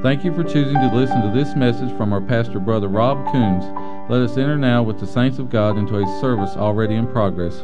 Thank you for choosing to listen to this message from our pastor, Brother Rob Coons. Let us enter now with the saints of God into a service already in progress.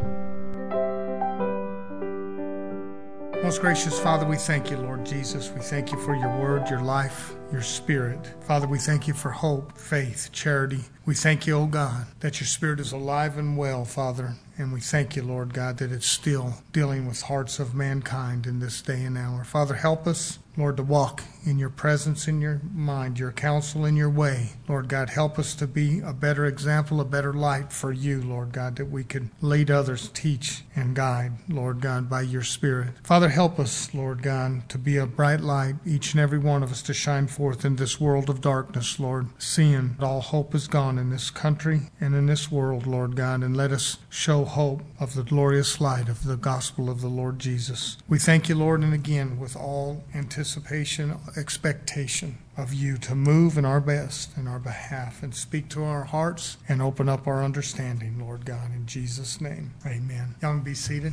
Most gracious Father, we thank you, Lord Jesus. We thank you for your word, your life, your spirit. Father, we thank you for hope, faith, charity. We thank you, O God, that your spirit is alive and well, Father. And we thank you, Lord God, that it's still dealing with hearts of mankind in this day and hour. Father, help us, Lord, to walk in your presence, in your mind, your counsel, in your way. Lord God, help us to be a better example, a better light for you, Lord God, that we can lead others, teach, and guide, Lord God, by your Spirit. Father, help us, Lord God, to be a bright light, each and every one of us to shine forth in this world of darkness, Lord, seeing that all hope is gone in this country and in this world, Lord God, and let us show hope of the glorious light of the gospel of the Lord Jesus. We thank you, Lord, and again, with all anticipation, expectation of you to move in our best, in our behalf, and speak to our hearts and open up our understanding, Lord God, in Jesus' name. Amen. Y'all can be seated.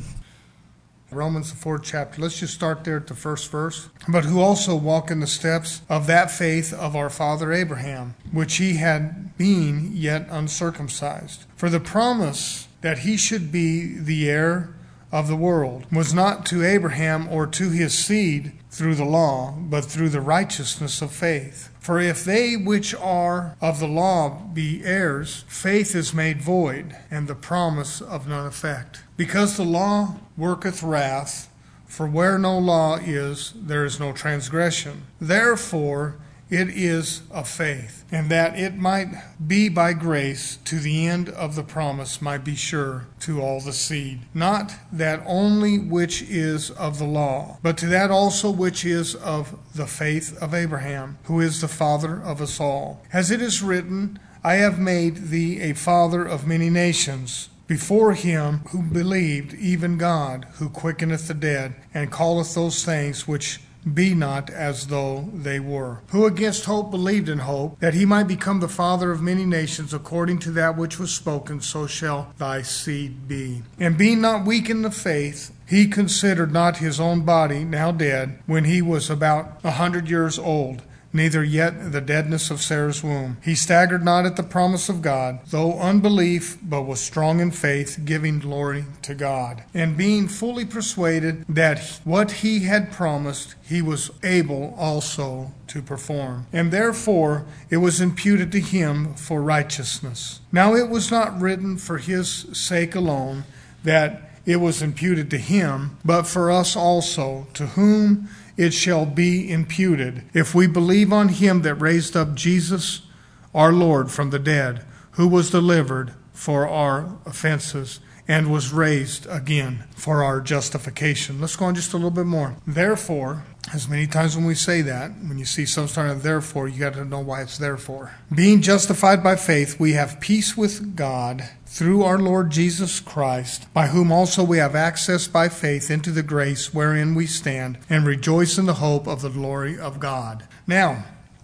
Romans, the 4th chapter. Let's just start there at the first verse. But who also walk in the steps of that faith of our father Abraham, which he had been yet uncircumcised. For the promise that he should be the heir of the world was not to Abraham or to his seed through the law, but through the righteousness of faith. For if they which are of the law be heirs, faith is made void, and the promise of none effect. Because the law worketh wrath, for where no law is, there is no transgression. Therefore it is of faith, and that it might be by grace, to the end of the promise might be sure to all the seed. Not that only which is of the law, but to that also which is of the faith of Abraham, who is the father of us all. As it is written, I have made thee a father of many nations, before him who believed, even God, who quickeneth the dead, and calleth those things which be not as though they were. Who against hope believed in hope, that he might become the father of many nations, according to that which was spoken, so shall thy seed be. And being not weak in the faith, he considered not his own body, now dead, when he was about 100 years old, neither yet the deadness of Sarah's womb. He staggered not at the promise of God, though unbelief, but was strong in faith, giving glory to God. And being fully persuaded that what he had promised, he was able also to perform. And therefore it was imputed to him for righteousness. Now it was not written for his sake alone that it was imputed to him, but for us also, to whom it shall be imputed, if we believe on him that raised up Jesus our Lord from the dead, who was delivered for our offenses and was raised again for our justification. Let's go on just a little bit more. Therefore, as many times when we say that, when you see some sort of therefore, you got to know why it's therefore. Being justified by faith, we have peace with God through our Lord Jesus Christ, by whom also we have access by faith into the grace wherein we stand, and rejoice in the hope of the glory of God. Now,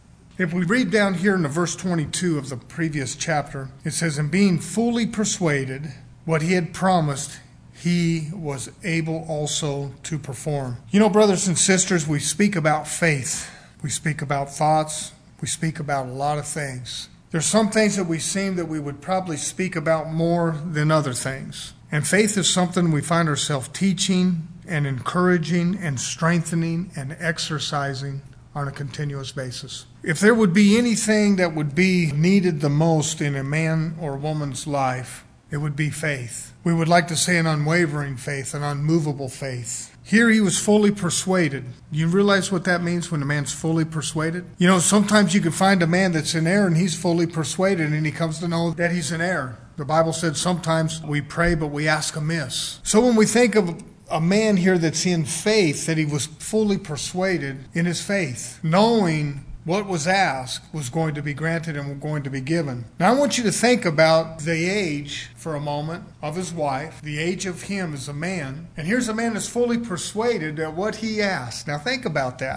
if we read down here in the verse 22 of the previous chapter, it says, and being fully persuaded what he had promised, he was able also to perform. You know, brothers and sisters, we speak about faith. We speak about thoughts. We speak about a lot of things. There's some things that we seem that we would probably speak about more than other things. And faith is something we find ourselves teaching and encouraging and strengthening and exercising on a continuous basis. If there would be anything that would be needed the most in a man or woman's life, it would be faith. We would like to say an unwavering faith, an unmovable faith. Here he was fully persuaded. You realize what that means when a man's fully persuaded? You know, sometimes you can find a man that's in error and he's fully persuaded and he comes to know that he's in error. The Bible said sometimes we pray but we ask amiss. So when we think of a man here that's in faith, that he was fully persuaded in his faith, knowing what was asked was going to be granted and was going to be given. Now I want you to think about the age for a moment of his wife, the age of him as a man. And here's a man that's fully persuaded that what he asked. Now think about that.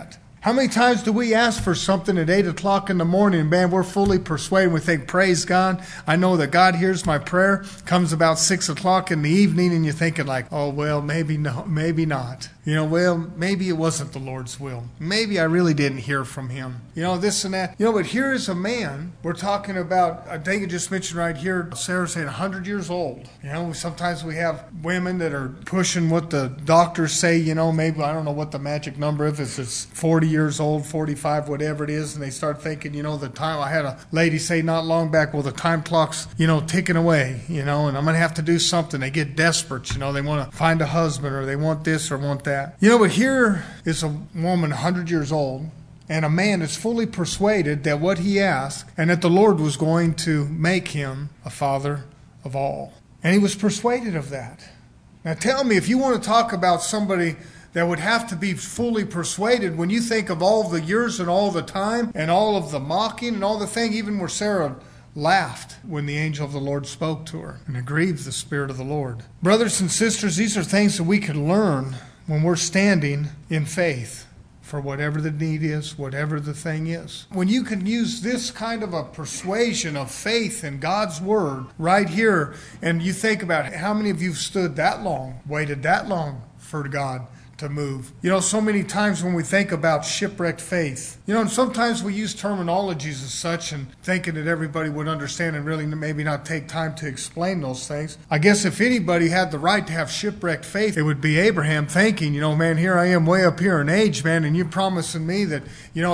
How many times do we ask for something at 8 o'clock in the morning and man, we're fully persuaded. We think, praise God. I know that God hears my prayer. Comes about 6 o'clock in the evening and you're thinking like, oh, well, maybe no, maybe not. Well, maybe it wasn't the Lord's will. Maybe I really didn't hear from him. This and that. But here is a man we're talking about. I think I just mentioned right here, Sarah saying 100 years old. Sometimes we have women that are pushing what the doctors say, maybe, I don't know what the magic number is. If it's 40 years old, 45, whatever it is, and they start thinking, the time. I had a lady say not long back, well, the time clock's, ticking away, and I'm going to have to do something. They get desperate, they want to find a husband or they want this or want that. But here is a woman 100 years old and a man is fully persuaded that what he asked and that the Lord was going to make him a father of all. And he was persuaded of that. Now tell me, if you want to talk about somebody that would have to be fully persuaded, when you think of all the years and all the time and all of the mocking and all the thing, even where Sarah laughed when the angel of the Lord spoke to her, and it grieved the Spirit of the Lord. Brothers and sisters, these are things that we can learn when we're standing in faith for whatever the need is, whatever the thing is. When you can use this kind of a persuasion of faith in God's Word right here, and you think about how many of you have stood that long, waited that long for God to move. So many times when we think about shipwrecked faith, and sometimes we use terminologies as such and thinking that everybody would understand and really maybe not take time to explain those things. I guess if anybody had the right to have shipwrecked faith, it would be Abraham thinking, man, here I am way up here in age, man, and you're promising me that,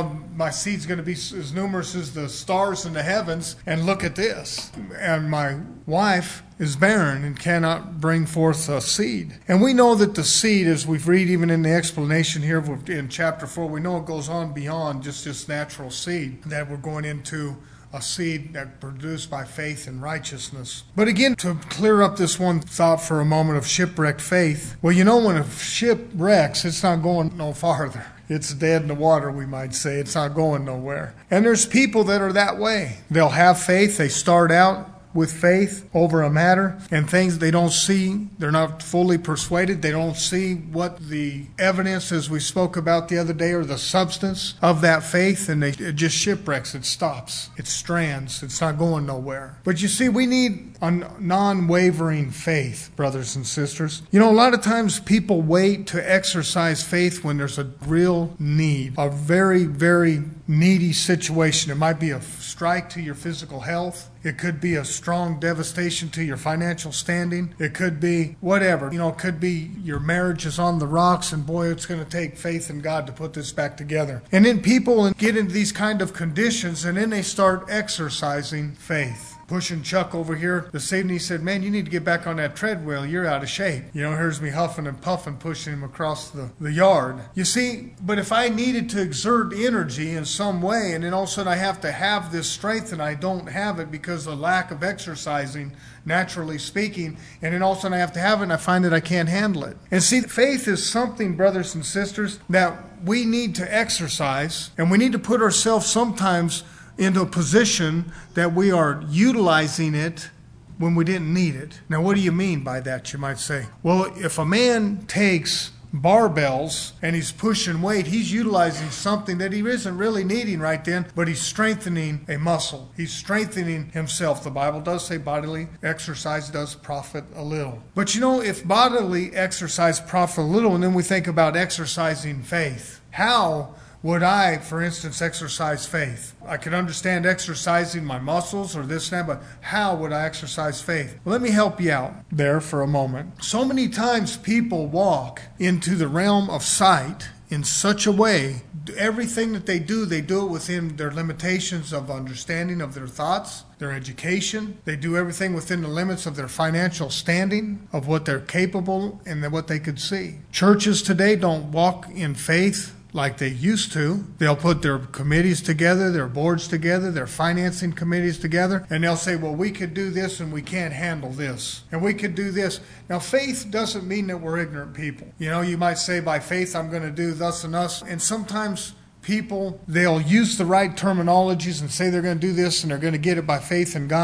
my seed's going to be as numerous as the stars in the heavens, and look at this. And my wife is barren and cannot bring forth a seed. And we know that the seed, as we've read even in the explanation here in chapter 4, we know it goes on beyond just this natural seed, that we're going into a seed that produced by faith and righteousness. But again, to clear up this one thought for a moment of shipwrecked faith, well, when a ship wrecks, it's not going no farther. It's dead in the water, we might say. It's not going nowhere. And there's people that are that way. They'll have faith. They start out with faith over a matter and things they don't see. They're not fully persuaded. They don't see what the evidence, as we spoke about the other day, or the substance of that faith, and it just shipwrecks. It stops. It strands. It's not going nowhere. But you see, we need a non-wavering faith, brothers and sisters. A lot of times people wait to exercise faith when there's a real need, a very, very needy situation. It might be a strike to your physical health. It could be a strong devastation to your financial standing. It could be whatever. It could be your marriage is on the rocks, and boy, it's going to take faith in God to put this back together. And then people get into these kind of conditions, and then they start exercising faith. Pushing Chuck over here this evening, he said, man, you need to get back on that treadmill. You're out of shape. Here's me huffing and puffing, pushing him across the yard. You see, but if I needed to exert energy in some way, and then all of a sudden I have to have this strength and I don't have it because of lack of exercising, naturally speaking, and then all of a sudden I have to have it and I find that I can't handle it. And see, faith is something, brothers and sisters, that we need to exercise, and we need to put ourselves sometimes into a position that we are utilizing it when we didn't need it. Now, what do you mean by that, you might say? Well, if a man takes barbells and he's pushing weight, he's utilizing something that he isn't really needing right then, but he's strengthening a muscle. He's strengthening himself. The Bible does say bodily exercise does profit a little. But if bodily exercise profit a little, and then we think about exercising faith, how would I, for instance, exercise faith? I could understand exercising my muscles or this and that, but how would I exercise faith? Well, let me help you out there for a moment. So many times people walk into the realm of sight in such a way, everything that they do it within their limitations of understanding of their thoughts, their education. They do everything within the limits of their financial standing, of what they're capable and what they could see. Churches today don't walk in faith like they used to. They'll put their committees together, their boards together, their financing committees together, and they'll say, well, we could do this and we can't handle this, and we could do this. Now, faith doesn't mean that we're ignorant people. You might say, by faith, I'm going to do thus and thus, and sometimes people, they'll use the right terminologies and say they're going to do this and they're going to get it by faith in God.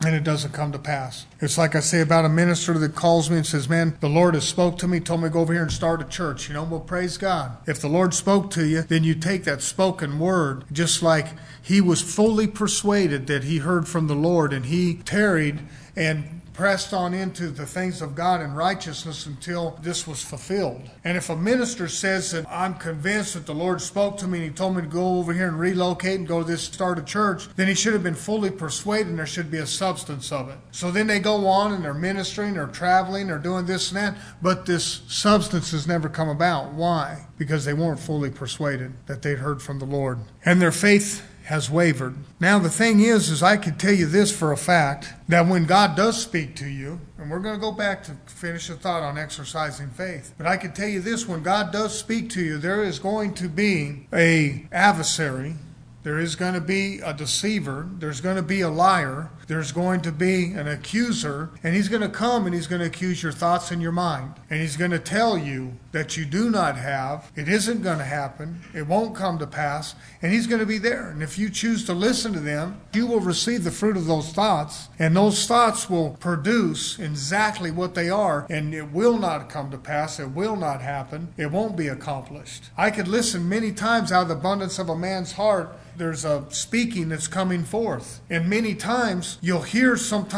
and it doesn't come to pass. It's like I say about a minister that calls me and says, man, the Lord has spoke to me, told me to go over here and start a church. Well, praise God. If the Lord spoke to you, then you take that spoken word, just like he was fully persuaded that he heard from the Lord, and he tarried and pressed on into the things of God and righteousness until this was fulfilled. And if a minister says that I'm convinced that the Lord spoke to me and he told me to go over here and relocate and go to start a church, then he should have been fully persuaded and there should be a substance of it. So then they go on and they're ministering, they're traveling, they're doing this and that, but this substance has never come about. Why? Because they weren't fully persuaded that they'd heard from the Lord. And their faith has wavered. Now the thing is I could tell you this for a fact, that when God does speak to you, and we're going to go back to finish the thought on exercising faith, but I can tell you this, when God does speak to you, there is going to be an adversary, there is going to be a deceiver, there's going to be a liar, there's going to be an accuser, and he's going to come and he's going to accuse your thoughts and your mind. And he's going to tell you that you do not have, it isn't going to happen, it won't come to pass, and he's going to be there. And if you choose to listen to them, you will receive the fruit of those thoughts, and those thoughts will produce exactly what they are, and it will not come to pass, it will not happen, it won't be accomplished. I could listen many times out of the abundance of a man's heart. There's a speaking that's coming forth. And many times you'll hear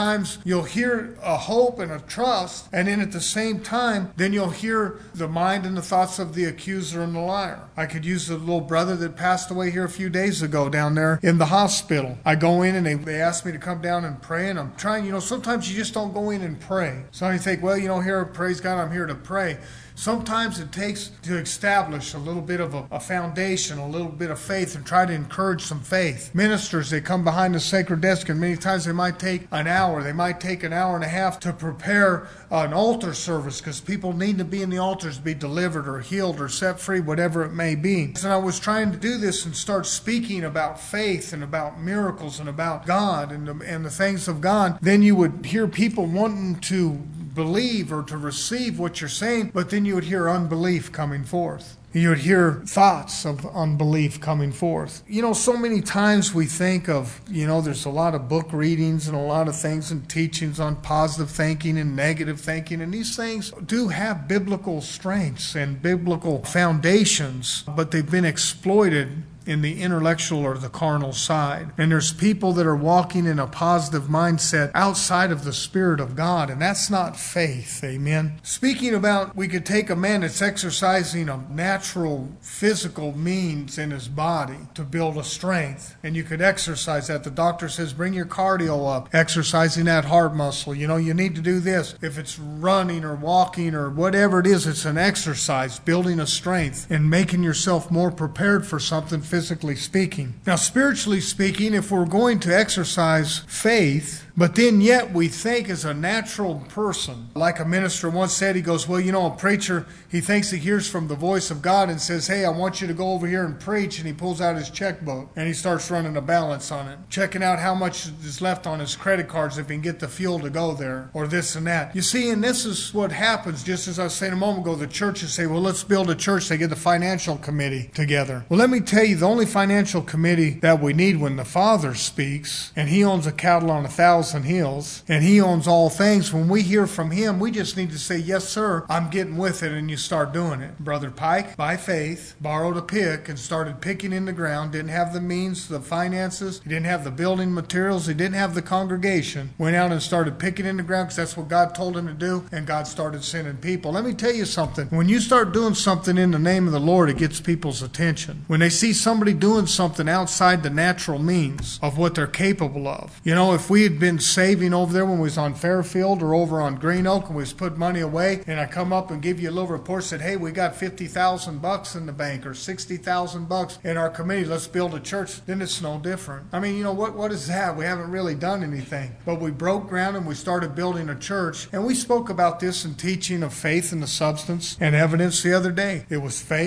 a hope and a trust, and then at the same time, then you'll hear the mind and the thoughts of the accuser and the liar. I could use the little brother that passed away here a few days ago down there in the hospital. I go in and they asked me to come down and pray, and I'm trying, sometimes you just don't go in and pray. So you think, well, here, praise God, I'm here to pray. Sometimes it takes to establish a little bit of a foundation, a little bit of faith, and try to encourage some faith. Ministers, they come behind the sacred desk, and many times they might take an hour, they might take an hour and a half to prepare an altar service, because people need to be in the altars to be delivered or healed or set free, whatever it may be. And I was trying to do this and start speaking about faith and about miracles and about God and the things of God. Then you would hear people wanting to believe or to receive what you're saying, but then you would hear unbelief coming forth. You would hear thoughts of unbelief coming forth. So many times we think of, there's a lot of book readings and a lot of things and teachings on positive thinking and negative thinking, and these things do have biblical strengths and biblical foundations, but they've been exploited in the intellectual or the carnal side. And there's people that are walking in a positive mindset outside of the Spirit of God, and that's not faith. Amen. Speaking about, we could take a man that's exercising a natural physical means in his body to build a strength, and you could exercise that. The doctor says, bring your cardio up, exercising that heart muscle. You need to do this. If it's running or walking or whatever it is, it's an exercise, building a strength and making yourself more prepared for something physically speaking. Now, spiritually speaking, if we're going to exercise faith, but then yet we think as a natural person, like a minister once said, he goes, well, a preacher, he thinks he hears from the voice of God and says, hey, I want you to go over here and preach, and he pulls out his checkbook and he starts running a balance on it, checking out how much is left on his credit cards if he can get the fuel to go there, or this and that. You see, and this is what happens, just as I was saying a moment ago, the churches say, well, let's build a church. They get the financial committee together. Well, let me tell you, the only financial committee that we need when the Father speaks, and he owns a cattle on 1,000 hills, and he owns all things, when we hear from him, we just need to say, yes, sir, I'm getting with it, and you start doing it. Brother Pike, by faith, borrowed a pick and started picking in the ground, didn't have the means, the finances, he didn't have the building materials, he didn't have the congregation, went out and started picking in the ground because that's what God told him to do, and God started sending people. Let me tell you something. When you start doing something in the name of the Lord, it gets people's attention. When they see somebody doing something outside the natural means of what they're capable of. If we had been saving over there when we was on Fairfield or over on Green Oak and we was put money away, and I come up and give you a little report, said, hey, we got $50,000 in the bank or $60,000 in our committee, let's build a church, then it's no different. I mean, what is that? We haven't really done anything. But we broke ground and we started building a church, and we spoke about this in teaching of faith and the substance and evidence the other day. It was faith,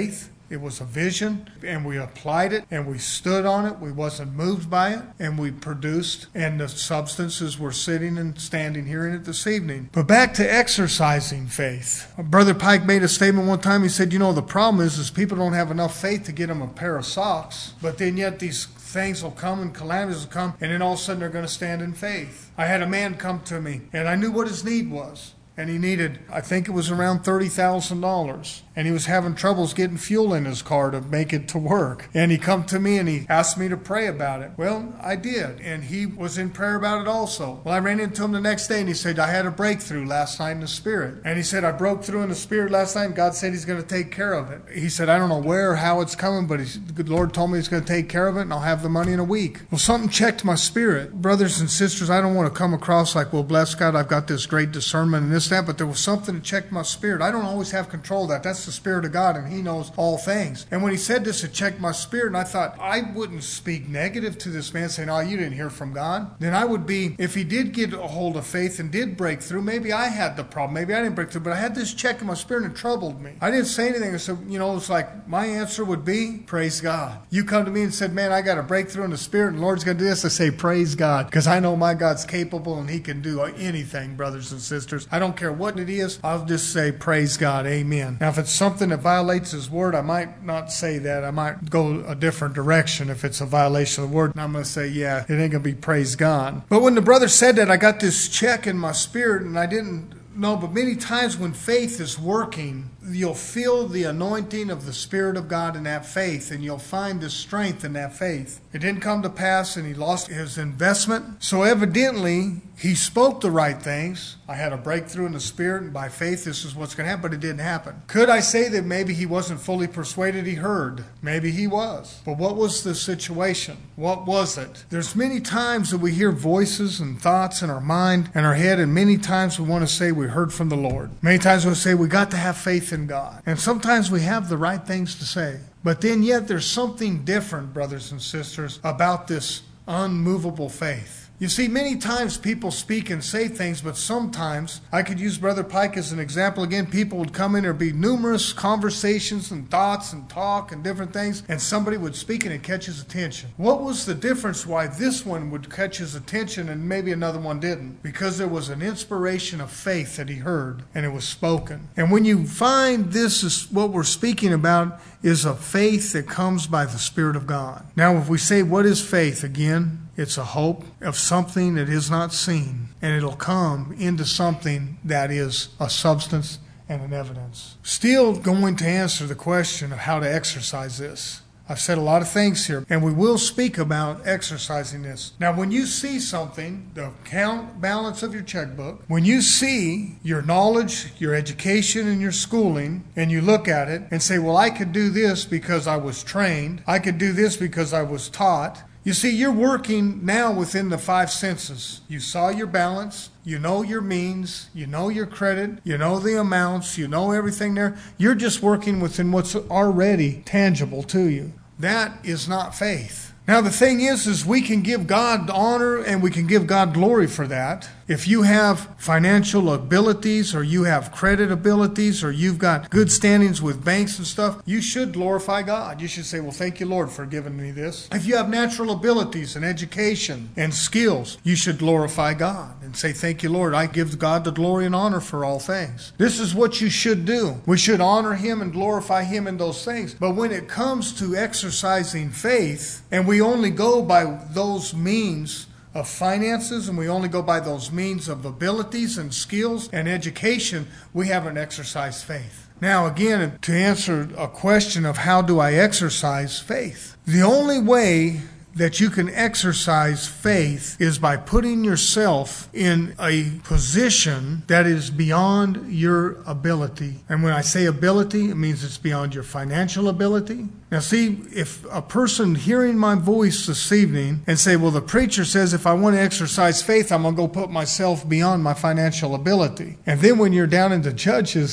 It was a vision, and we applied it, and we stood on it. We wasn't moved by it, and we produced, and the substances were sitting and standing here in it this evening. But back to exercising faith. Brother Pike made a statement one time. He said, the problem is people don't have enough faith to get them a pair of socks, but then yet these things will come and calamities will come, and then all of a sudden they're going to stand in faith. I had a man come to me, and I knew what his need was. And he needed, I think it was around $30,000. And he was having troubles getting fuel in his car to make it to work. And he come to me and he asked me to pray about it. Well, I did. And he was in prayer about it also. Well, I ran into him the next day and he said, I had a breakthrough last night in the Spirit. And he said, I broke through in the Spirit last night and God said He's going to take care of it. He said, I don't know where or how it's coming, but the Lord told me He's going to take care of it and I'll have the money in a week. Well, something checked my spirit. Brothers and sisters, I don't want to come across like, well, bless God, I've got this great discernment and this, that, but there was something that checked my spirit. I don't always have control of that. That's the Spirit of God, and He knows all things. And when he said this, it checked my spirit, and I thought, I wouldn't speak negative to this man saying, oh, you didn't hear from God. Then I would be, if he did get a hold of faith and did break through, maybe I had the problem. Maybe I didn't break through, but I had this check in my spirit and it troubled me. I didn't say anything. I said, it's like my answer would be, praise God. You come to me and said, man, I got a breakthrough in the Spirit and the Lord's going to do this. I say, praise God, because I know my God's capable and He can do anything, brothers and sisters. I don't care what it is. I'll just say, praise God, amen. Now, if it's something that violates His word, I might not say that. I might go a different direction if it's a violation of the word. And I'm going to say, yeah, it ain't going to be praise God. But when the brother said that, I got this check in my spirit, and I didn't know, but many times when faith is working, you'll feel the anointing of the Spirit of God in that faith, and you'll find the strength in that faith. It didn't come to pass, and he lost his investment. So evidently, he spoke the right things. I had a breakthrough in the Spirit, and by faith, this is what's going to happen, but it didn't happen. Could I say that maybe he wasn't fully persuaded he heard? Maybe he was. But what was the situation? What was it? There's many times that we hear voices and thoughts in our mind and our head, and many times we want to say we heard from the Lord. Many times we say we got to have faith in God. And sometimes we have the right things to say. But then yet there's something different, brothers and sisters, about this unmovable faith. You see, many times people speak and say things, but sometimes, I could use Brother Pike as an example again, people would come in, there'd be numerous conversations and thoughts and talk and different things, and somebody would speak and it catches attention. What was the difference why this one would catch his attention and maybe another one didn't? Because there was an inspiration of faith that he heard, and it was spoken. And when you find this is what we're speaking about, is a faith that comes by the Spirit of God. Now, if we say, what is faith? Again, it's a hope of something that is not seen, and it'll come into something that is a substance and an evidence. Still going to answer the question of how to exercise this. I've said a lot of things here, and we will speak about exercising this. Now, when you see something, the account balance of your checkbook, when you see your knowledge, your education, and your schooling, and you look at it and say, well, I could do this because I was trained. I could do this because I was taught. You see, you're working now within the five senses. You saw your balance. You know your means. You know your credit. You know the amounts. You know everything there. You're just working within what's already tangible to you. That is not faith. Now, the thing is we can give God honor and we can give God glory for that. If you have financial abilities or you have credit abilities or you've got good standings with banks and stuff, you should glorify God. You should say, well, thank you, Lord, for giving me this. If you have natural abilities and education and skills, you should glorify God and say, thank you, Lord. I give God the glory and honor for all things. This is what you should do. We should honor Him and glorify Him in those things. But when it comes to exercising faith, and we only go by those means of finances, and we only go by those means of abilities and skills and education, we haven't exercised faith. Now, again, to answer a question of how do I exercise faith, the only way that you can exercise faith is by putting yourself in a position that is beyond your ability. And when I say ability, it means it's beyond your financial ability. Now see, if a person hearing my voice this evening and say, well, the preacher says if I want to exercise faith, I'm going to go put myself beyond my financial ability. And then when you're down in the Judges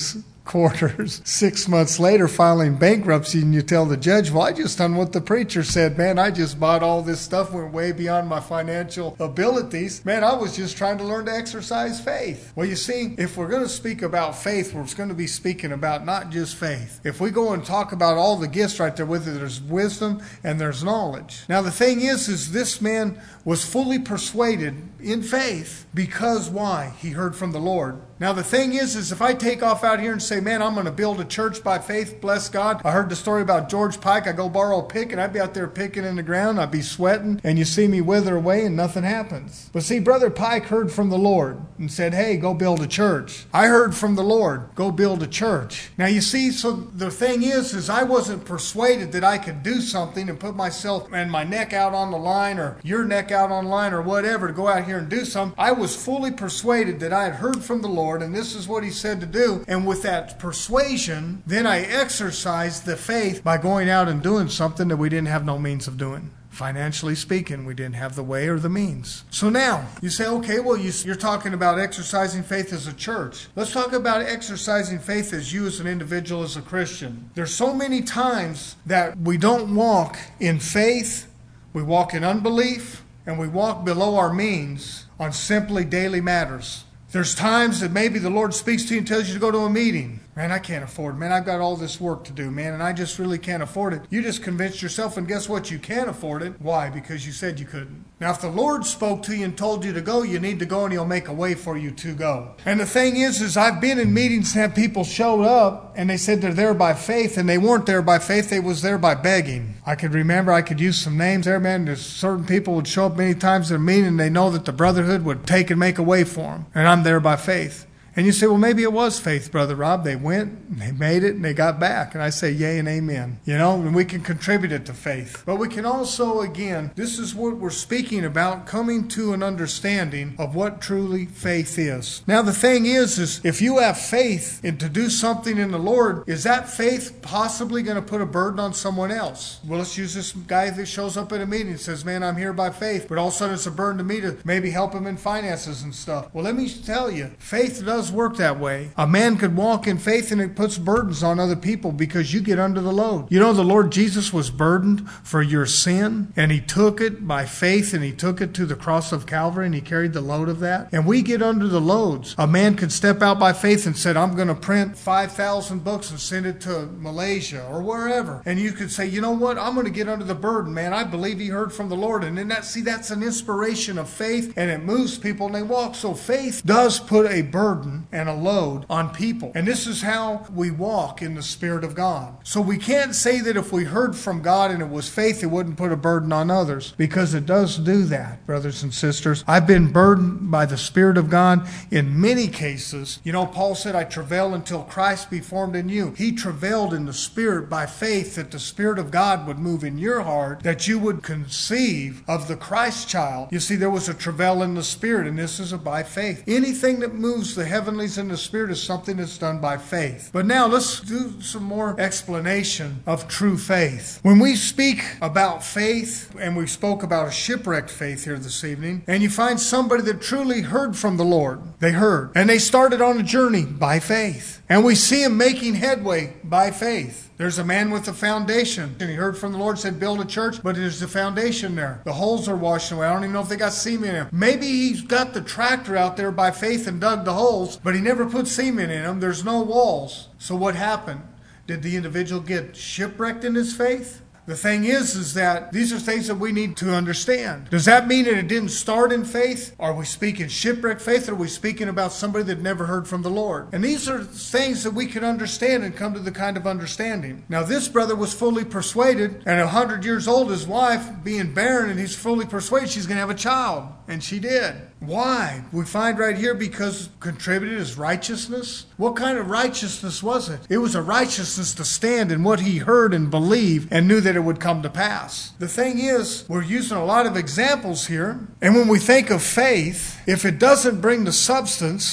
quarters. 6 months later, filing bankruptcy, and you tell the judge, well, I just done what the preacher said. Man, I just bought all this stuff, went way beyond my financial abilities. Man, I was just trying to learn to exercise faith. Well, you see, if we're going to speak about faith, we're going to be speaking about not just faith. If we go and talk about all the gifts right there with it, there's wisdom and there's knowledge. Now, the thing is this man was fully persuaded in faith because why? He heard from the Lord. Now, the thing is if I take off out here and say, man, I'm going to build a church by faith, bless God. I heard the story about George Pike. I go borrow a pick, and I'd be out there picking in the ground. I'd be sweating, and you see me wither away, and nothing happens. But see, Brother Pike heard from the Lord and said, hey, go build a church. I heard from the Lord, go build a church. Now, you see, so the thing is I wasn't persuaded that I could do something and put myself and my neck out on the line, or your neck out on the line, or whatever, to go out here and do something. I was fully persuaded that I had heard from the Lord, and this is what he said to do. And with that persuasion, then I exercised the faith by going out and doing something that we didn't have no means of doing. Financially speaking, we didn't have the way or the means. So now, you say, okay, well, you're talking about exercising faith as a church. Let's talk about exercising faith as you as an individual, as a Christian. There's so many times that we don't walk in faith, we walk in unbelief, and we walk below our means on simply daily matters. There's times that maybe the Lord speaks to you and tells you to go to a meeting. Man, I can't afford it. Man, I've got all this work to do, man, and I just really can't afford it. You just convinced yourself, and guess what? You can't afford it. Why? Because you said you couldn't. Now, if the Lord spoke to you and told you to go, you need to go, and He'll make a way for you to go. And the thing is I've been in meetings and had people show up, and they said they're there by faith, and they weren't there by faith. They was there by begging. I could use some names there, man. There's certain people would show up many times at a meeting, and they know that the brotherhood would take and make a way for them. And I'm there by faith. And you say, well, maybe it was faith, Brother Rob. They went, they made it, and they got back. And I say, yay and amen. And we can contribute it to faith. But we can also, again, this is what we're speaking about, coming to an understanding of what truly faith is. Now, the thing is if you have faith and to do something in the Lord, is that faith possibly going to put a burden on someone else? Well, let's use this guy that shows up at a meeting and says, man, I'm here by faith, but all of a sudden it's a burden to me to maybe help him in finances and stuff. Well, let me tell you, faith does work that way. A man could walk in faith and it puts burdens on other people because you get under the load. The Lord Jesus was burdened for your sin, and He took it by faith, and He took it to the cross of Calvary, and He carried the load of that. And we get under the loads. A man could step out by faith and said, I'm going to print 5,000 books and send it to Malaysia or wherever. And you could say, you know what? I'm going to get under the burden, man. I believe he heard from the Lord. And then that's an inspiration of faith, and it moves people and they walk. So faith does put a burden and a load on people. And this is how we walk in the Spirit of God. So we can't say that if we heard from God and it was faith, it wouldn't put a burden on others, because it does do that, brothers and sisters. I've been burdened by the Spirit of God in many cases. Paul said, I travail until Christ be formed in you. He travailed in the Spirit by faith that the Spirit of God would move in your heart, that you would conceive of the Christ child. You see, there was a travail in the Spirit, and this is by faith. Anything that moves the heavenlies in the Spirit is something that's done by faith. But now let's do some more explanation of true faith. When we speak about faith, and we spoke about a shipwrecked faith here this evening, and you find somebody that truly heard from the Lord. They heard, and they started on a journey by faith. And we see them making headway by faith. There's a man with a foundation, and he heard from the Lord, said, build a church, but there's the foundation there. The holes are washing away. I don't even know if they got cement in them. Maybe he's got the tractor out there by faith and dug the holes, but he never put cement in them. There's no walls. So what happened? Did the individual get shipwrecked in his faith? The thing is that these are things that we need to understand. Does that mean that it didn't start in faith? Are we speaking shipwreck faith, or are we speaking about somebody that never heard from the Lord? And these are things that we can understand and come to the kind of understanding. Now, this brother was fully persuaded, and 100 years old, his wife being barren, and he's fully persuaded she's going to have a child. And she did. Why? We find right here, because contributed his righteousness. What kind of righteousness was it? It was a righteousness to stand in what he heard and believed and knew that it would come to pass. The thing is, we're using a lot of examples here. And when we think of faith, if it doesn't bring the substance,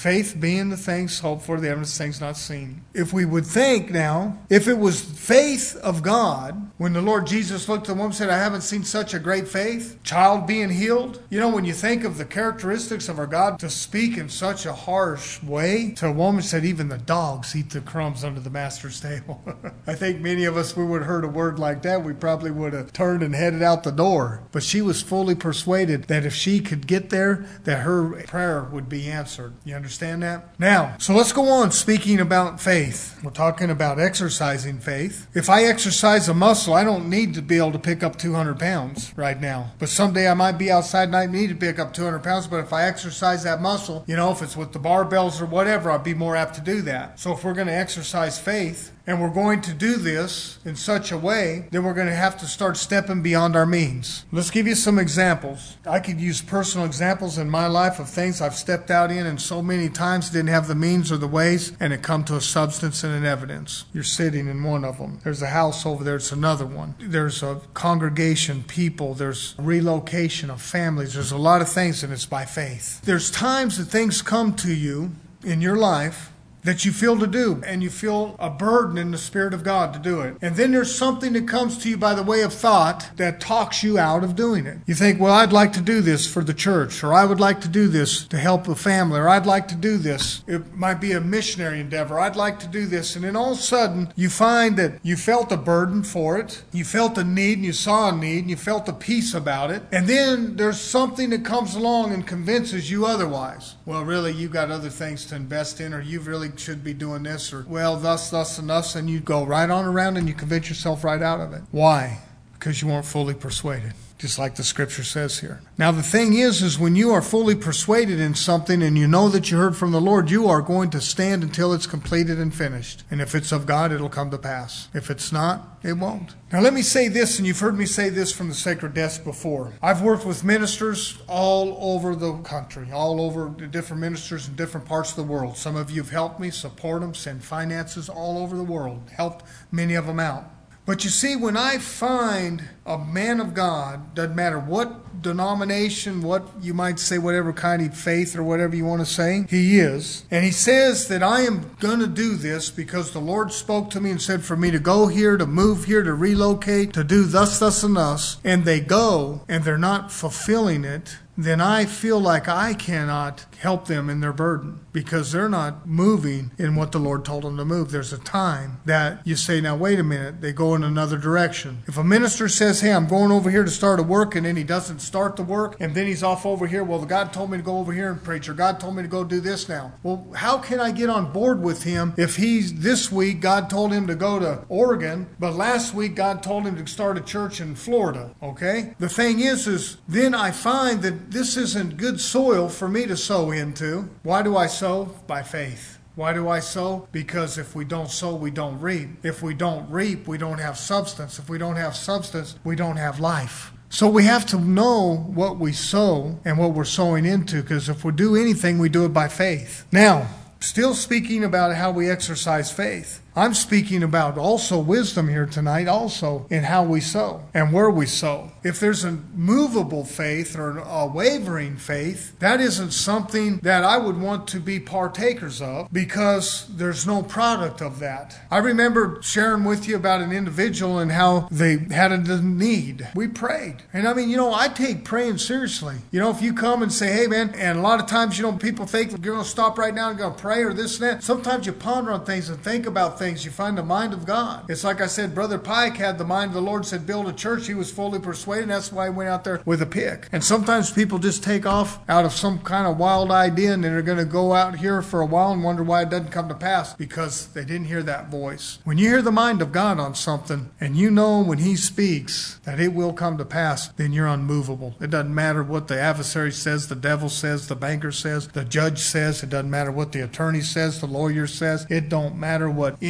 Faith being the things hoped for, the evidence of things not seen. If we would think now, if it was faith of God, when the Lord Jesus looked at the woman and said, I haven't seen such a great faith, child being healed. You know, when you think of the characteristics of our God to speak in such a harsh way to a woman, said even the dogs eat the crumbs under the master's table. I think many of us, we would have heard a word like that, we probably would have turned and headed out the door. But she was fully persuaded that if she could get there, that her prayer would be answered. You understand that? Now, so let's go on speaking about faith. We're talking about exercising faith. If I exercise a muscle, I don't need to be able to pick up 200 pounds right now. But someday I might be outside and I need to pick up 200 pounds. But if I exercise that muscle, you know, if it's with the barbells or whatever, I'll be more apt to do that. So if we're going to exercise faith, and we're going to do this in such a way that we're going to have to start stepping beyond our means. Let's give you some examples. I could use personal examples in my life of things I've stepped out in and so many times didn't have the means or the ways, and it come to a substance and an evidence. You're sitting in one of them. There's a house over there. It's another one. There's a congregation, people. There's relocation of families. There's a lot of things, and it's by faith. There's times that things come to you in your life that you feel to do, and you feel a burden in the Spirit of God to do it. And then there's something that comes to you by the way of thought that talks you out of doing it. You think, well, I'd like to do this for the church, or I would like to do this to help a family, or I'd like to do this. It might be a missionary endeavor. I'd like to do this. And then all of a sudden, you find that you felt a burden for it. You felt a need, and you saw a need, and you felt a peace about it. And then there's something that comes along and convinces you otherwise. Well, really, you've got other things to invest in, or you really should be doing this, or well, thus, and thus, and you go right on around and you convince yourself right out of it. Why? Because you weren't fully persuaded, just like the scripture says here. Now, the thing is when you are fully persuaded in something and you know that you heard from the Lord, you are going to stand until it's completed and finished. And if it's of God, it'll come to pass. If it's not, it won't. Now, let me say this, and you've heard me say this from the sacred desk before. I've worked with ministers all over the country, all over the different ministers in different parts of the world. Some of you have helped me, support them, send finances all over the world, helped many of them out. But you see, when I find a man of God, doesn't matter what denomination, what you might say, whatever kind of faith or whatever you want to say, he is. And he says that I am going to do this because the Lord spoke to me and said for me to go here, to move here, to relocate, to do thus, and thus. And they go and they're not fulfilling it. Then I feel like I cannot help them in their burden because they're not moving in what the Lord told them to move. There's a time that you say, now wait a minute, they go in another direction. If a minister says, hey, I'm going over here to start a work, and then he doesn't start the work, and then he's off over here, well, God told me to go over here and preach, or God told me to go do this now. Well, how can I get on board with him if this week God told him to go to Oregon, but last week God told him to start a church in Florida, okay? The thing is then I find that this isn't good soil for me to sow into. Why do I sow? By faith. Why do I sow? Because if we don't sow, we don't reap. If we don't reap, we don't have substance. If we don't have substance, we don't have life. So we have to know what we sow and what we're sowing into, because if we do anything, we do it by faith. Now, still speaking about how we exercise faith, I'm speaking about also wisdom here tonight, also in how we sow and where we sow. If there's a movable faith or a wavering faith, that isn't something that I would want to be partakers of because there's no product of that. I remember sharing with you about an individual and how they had a need. We prayed. And I mean, I take praying seriously. If you come and say, hey man, and a lot of times, people think you're going to stop right now and go pray or this and that. Sometimes you ponder on things and think about things. You find the mind of God. It's like I said, Brother Pike had the mind of the Lord, said build a church. He was fully persuaded. That's why he went out there with a pick. And sometimes people just take off out of some kind of wild idea, and they're going to go out here for a while and wonder why it doesn't come to pass because they didn't hear that voice. When you hear the mind of God on something and you know when he speaks that it will come to pass, then you're unmovable. It doesn't matter what the adversary says, the devil says, the banker says, the judge says. It doesn't matter what the attorney says, the lawyer says. It don't matter what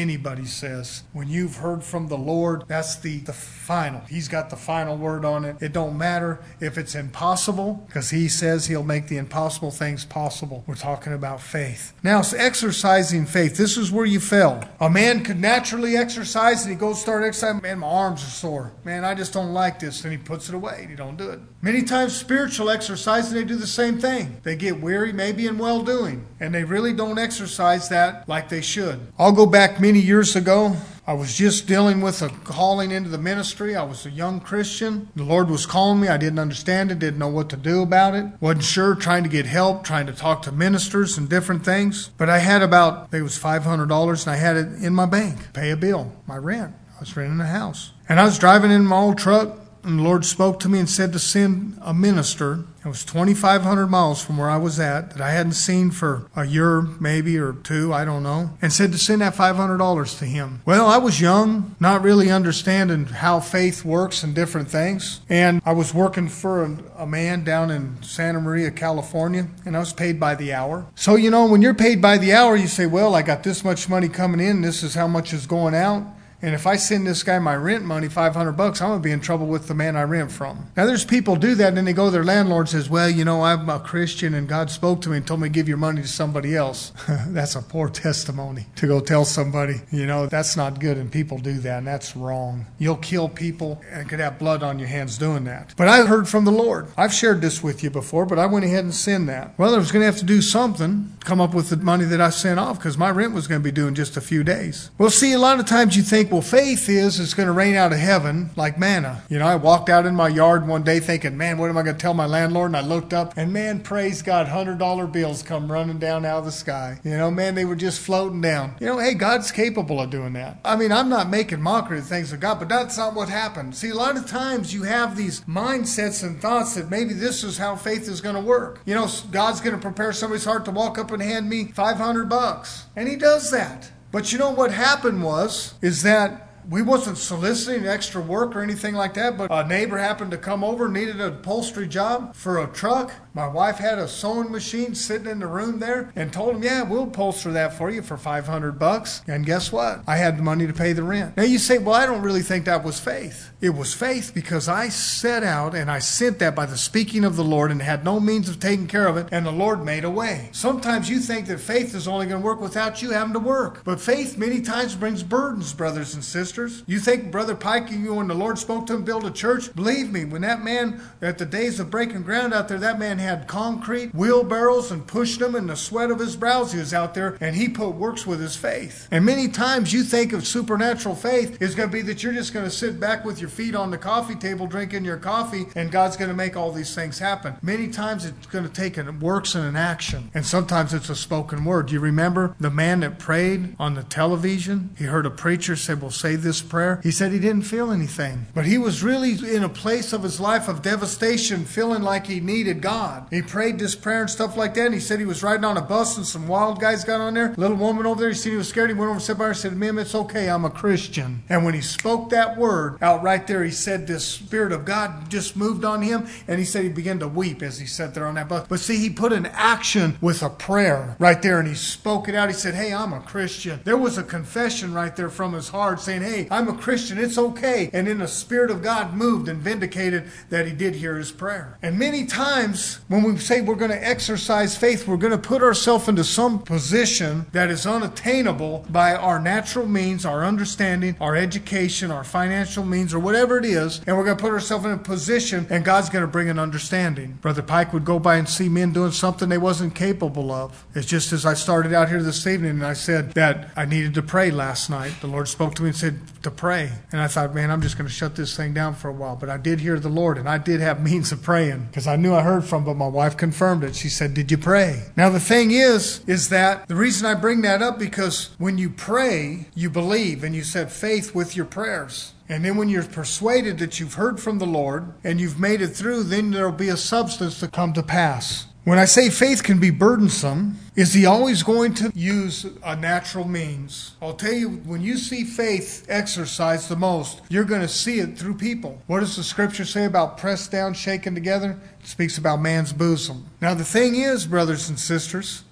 anybody says. When you've heard from the Lord, that's the final. He's got the final word on it. It don't matter if it's impossible, because He says He'll make the impossible things possible. We're talking about faith. Now, exercising faith. This is where you fell. A man could naturally exercise, and he goes start exercising. Man, my arms are sore. Man, I just don't like this. And he puts it away. He don't do it. Many times spiritual exercise, and they do the same thing. They get weary, maybe in well-doing, and they really don't exercise that like they should. I'll go back many years ago. I was just dealing with a calling into the ministry. I was a young Christian. The Lord was calling me. I didn't understand it, didn't know what to do about it. Wasn't sure, trying to get help, trying to talk to ministers and different things. But I had about, I think it was $500, and I had it in my bank. Pay a bill, my rent. I was renting a house. And I was driving in my old truck, and the Lord spoke to me and said to send a minister. It was 2,500 miles from where I was at, that I hadn't seen for a year, maybe, or two, I don't know, and said to send that $500 to him. Well, I was young, not really understanding how faith works and different things. And I was working for a man down in Santa Maria, California, and I was paid by the hour. So, when you're paid by the hour, you say, well, I got this much money coming in, this is how much is going out. And if I send this guy my rent money, $500, I'm going to be in trouble with the man I rent from. Now, there's people do that, and then they go to their landlord and says, well, I'm a Christian, and God spoke to me and told me to give your money to somebody else. That's a poor testimony to go tell somebody. That's not good, and people do that, and that's wrong. You'll kill people and could have blood on your hands doing that. But I heard from the Lord. I've shared this with you before, but I went ahead and sent that. Well, I was going to have to do something, come up with the money that I sent off, because my rent was going to be due in just a few days. Well, see, a lot of times you think, well, faith is it's going to rain out of heaven like manna. I walked out in my yard one day thinking, man, what am I going to tell my landlord? And I looked up, and man, praise God, $100 bills come running down out of the sky. Man, they were just floating down. Hey, God's capable of doing that. I'm not making mockery of things of God, but that's not what happened. See, a lot of times you have these mindsets and thoughts that maybe this is how faith is going to work. God's going to prepare somebody's heart to walk up and hand me $500. And He does that. But what happened is that we wasn't soliciting extra work or anything like that, but a neighbor happened to come over, needed an upholstery job for a truck. My wife had a sewing machine sitting in the room there and told him, yeah, we'll upholster that for you for $500. And guess what? I had the money to pay the rent. Now you say, well, I don't really think that was faith. It was faith because I set out and I sent that by the speaking of the Lord and had no means of taking care of it, and the Lord made a way. Sometimes you think that faith is only going to work without you having to work. But faith many times brings burdens, brothers and sisters. You think Brother Pike, when the Lord spoke to him, build a church? Believe me, when that man, at the days of breaking ground out there, that man had concrete wheelbarrows and pushed them in the sweat of his brows. He was out there and he put works with his faith. And many times you think of supernatural faith is going to be that you're just going to sit back with your feet on the coffee table drinking your coffee and God's going to make all these things happen. Many times it's going to take works and an action. And sometimes it's a spoken word. Do you remember the man that prayed on the television? He heard a preacher say, well, say this prayer. He said he didn't feel anything. But he was really in a place of his life of devastation, feeling like he needed God. He prayed this prayer and stuff like that. And he said he was riding on a bus and some wild guys got on there. Little woman over there, he said he was scared. He went over and said by her and said, ma'am, it's okay. I'm a Christian. And when he spoke that word out right there, he said this Spirit of God just moved on him. And he said he began to weep as he sat there on that bus. But see, he put an action with a prayer right there and he spoke it out. He said, hey, I'm a Christian. There was a confession right there from his heart saying, hey, I'm a Christian. It's okay. And then the Spirit of God moved and vindicated that he did hear his prayer. And many times when we say we're going to exercise faith, we're going to put ourselves into some position that is unattainable by our natural means, our understanding, our education, our financial means, or whatever it is. And we're going to put ourselves in a position and God's going to bring an understanding. Brother Pike would go by and see men doing something they wasn't capable of. It's just as I started out here this evening and I said that I needed to pray last night. The Lord spoke to me and said to pray. And I thought, man, I'm just going to shut this thing down for a while. But I did hear the Lord and I did have means of praying because I knew I heard from him, but my wife confirmed it. She said, did you pray? Now the thing is that the reason I bring that up because when you pray, you believe and you set faith with your prayers. And then when you're persuaded that you've heard from the Lord and you've made it through, then there'll be a substance to come to pass. When I say faith can be burdensome, is he always going to use a natural means? I'll tell you, when you see faith exercised the most, you're going to see it through people. What does the scripture say about pressed down, shaken together? It speaks about man's bosom. Now the thing is, brothers and sisters,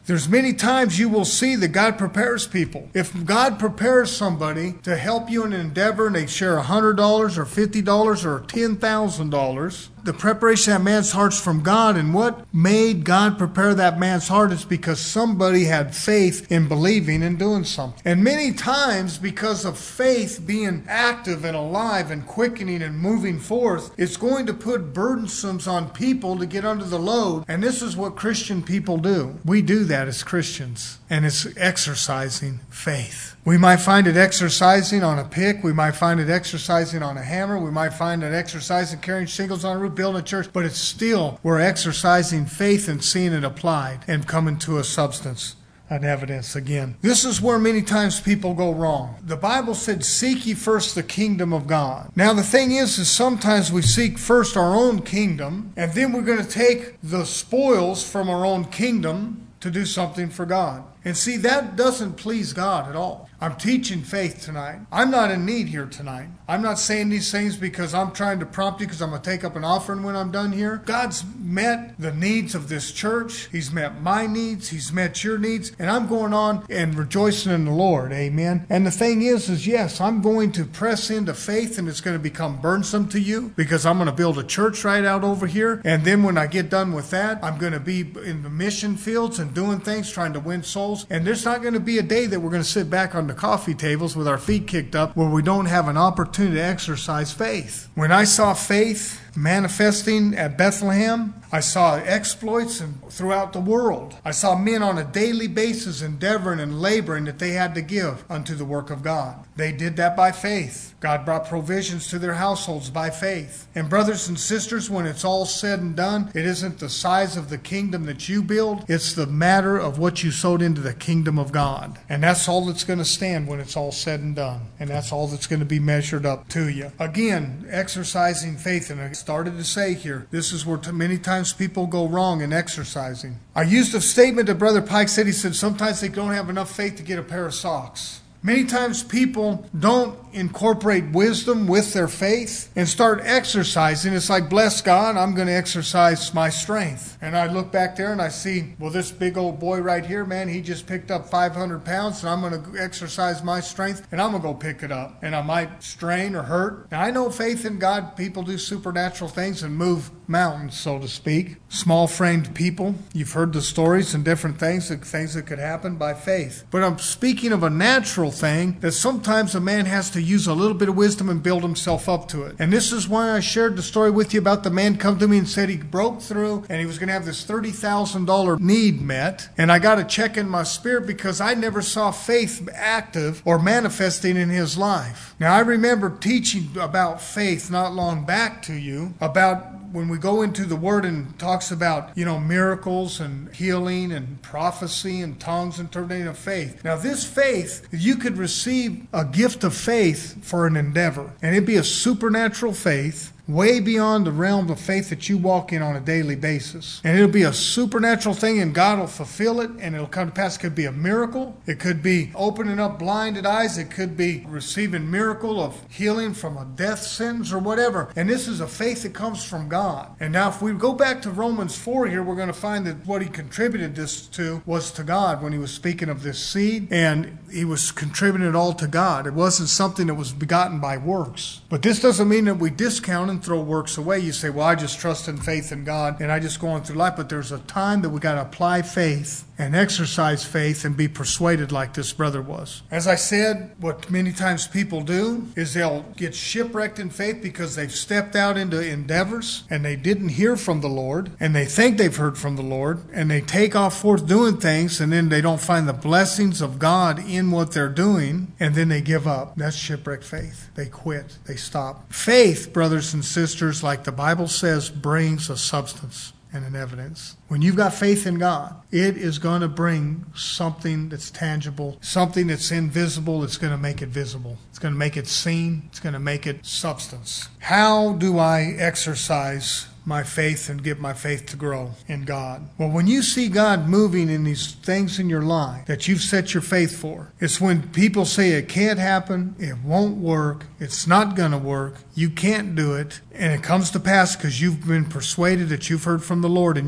There's many times you will see that God prepares people. If God prepares somebody to help you in an endeavor and they share $100 or $50 or $10,000, the preparation of that man's heart's from God. And what made God prepare that man's heart is because somebody had faith in believing and doing something. And many times, because of faith being active and alive and quickening and moving forth, it's going to put burdensomes on people to get under the load. And this is what Christian people do. We do that as Christians. And it's exercising faith. We might find it exercising on a pick. We might find it exercising on a hammer. We might find it exercising carrying shingles on a roof, building a church. But it's still, we're exercising faith and seeing it applied and coming to a substance and evidence again. This is where many times people go wrong. The Bible said, seek ye first the kingdom of God. Now the thing is sometimes we seek first our own kingdom, and then we're going to take the spoils from our own kingdom to do something for God. And see, that doesn't please God at all. I'm teaching faith tonight. I'm not in need here tonight. I'm not saying these things because I'm trying to prompt you because I'm going to take up an offering when I'm done here. God's met the needs of this church. He's met my needs. He's met your needs. And I'm going on and rejoicing in the Lord. Amen. And the thing is yes, I'm going to press into faith, and it's going to become burdensome to you because I'm going to build a church right out over here. And then when I get done with that, I'm going to be in the mission fields and doing things, trying to win souls. And there's not going to be a day that we're going to sit back on the coffee tables with our feet kicked up where we don't have an opportunity to exercise faith. When I saw faith manifesting at Bethlehem, I saw exploits throughout the world. I saw men on a daily basis endeavoring and laboring that they had to give unto the work of God. They did that by faith. God brought provisions to their households by faith. And brothers and sisters, when it's all said and done, it isn't the size of the kingdom that you build. It's the matter of what you sowed into the kingdom of God. And that's all that's going to stand when it's all said and done. And that's all that's going to be measured up to you. Again, exercising faith. And I started to say here, this is where many times people go wrong in exercising. I used a statement that Brother Pike said. He said sometimes they don't have enough faith to get a pair of socks. Many times people don't incorporate wisdom with their faith and start exercising. It's like, bless God, I'm going to exercise my strength. And I look back there and I see, well, this big old boy right here, man, he just picked up 500 pounds, and I'm going to exercise my strength, and I'm going to go pick it up. And I might strain or hurt. Now, I know faith in God, people do supernatural things and move mountains, so to speak. Small-framed people, you've heard the stories and different things that could happen by faith. But I'm speaking of a natural thing that sometimes a man has to use a little bit of wisdom and build himself up to it. And this is why I shared the story with you about the man come to me and said he broke through and he was going to have this $30,000 need met. And I got a check in my spirit because I never saw faith active or manifesting in his life. Now, I remember teaching about faith not long back to you about when we go into the Word and talks about, miracles and healing and prophecy and tongues and interpreting of faith. Now, this faith, you could receive a gift of faith for an endeavor. And it'd be a supernatural faith way beyond the realm of faith that you walk in on a daily basis. And it'll be a supernatural thing, and God will fulfill it, and it'll come to pass. It could be a miracle. It could be opening up blinded eyes. It could be receiving miracle of healing from a death sentence or whatever. And this is a faith that comes from God. And now if we go back to Romans 4 here, we're going to find that what he contributed this to was to God when he was speaking of this seed, and he was contributing it all to God. It wasn't something that was begotten by works. But this doesn't mean that we discount and throw works away. You say, well, I just trust in faith in God and I just go on through life. But there's a time that we got to apply faith and exercise faith and be persuaded like this brother was. As I said, what many times people do is they'll get shipwrecked in faith because they've stepped out into endeavors and they didn't hear from the Lord, and they think they've heard from the Lord, and they take off forth doing things, and then they don't find the blessings of God in what they're doing, and then they give up. That's shipwrecked faith. They quit. They stop. Faith, brothers and sisters, like the Bible says, brings a substance and an evidence. When you've got faith in God, it is going to bring something that's tangible, something that's invisible. It's going to make it visible. It's going to make it seen. It's going to make it substance. How do I exercise my faith and get my faith to grow in God? Well, when you see God moving in these things in your life that you've set your faith for, it's when people say it can't happen, it won't work, it's not going to work, you can't do it, and it comes to pass because you've been persuaded that you've heard from the Lord, and you see it. That's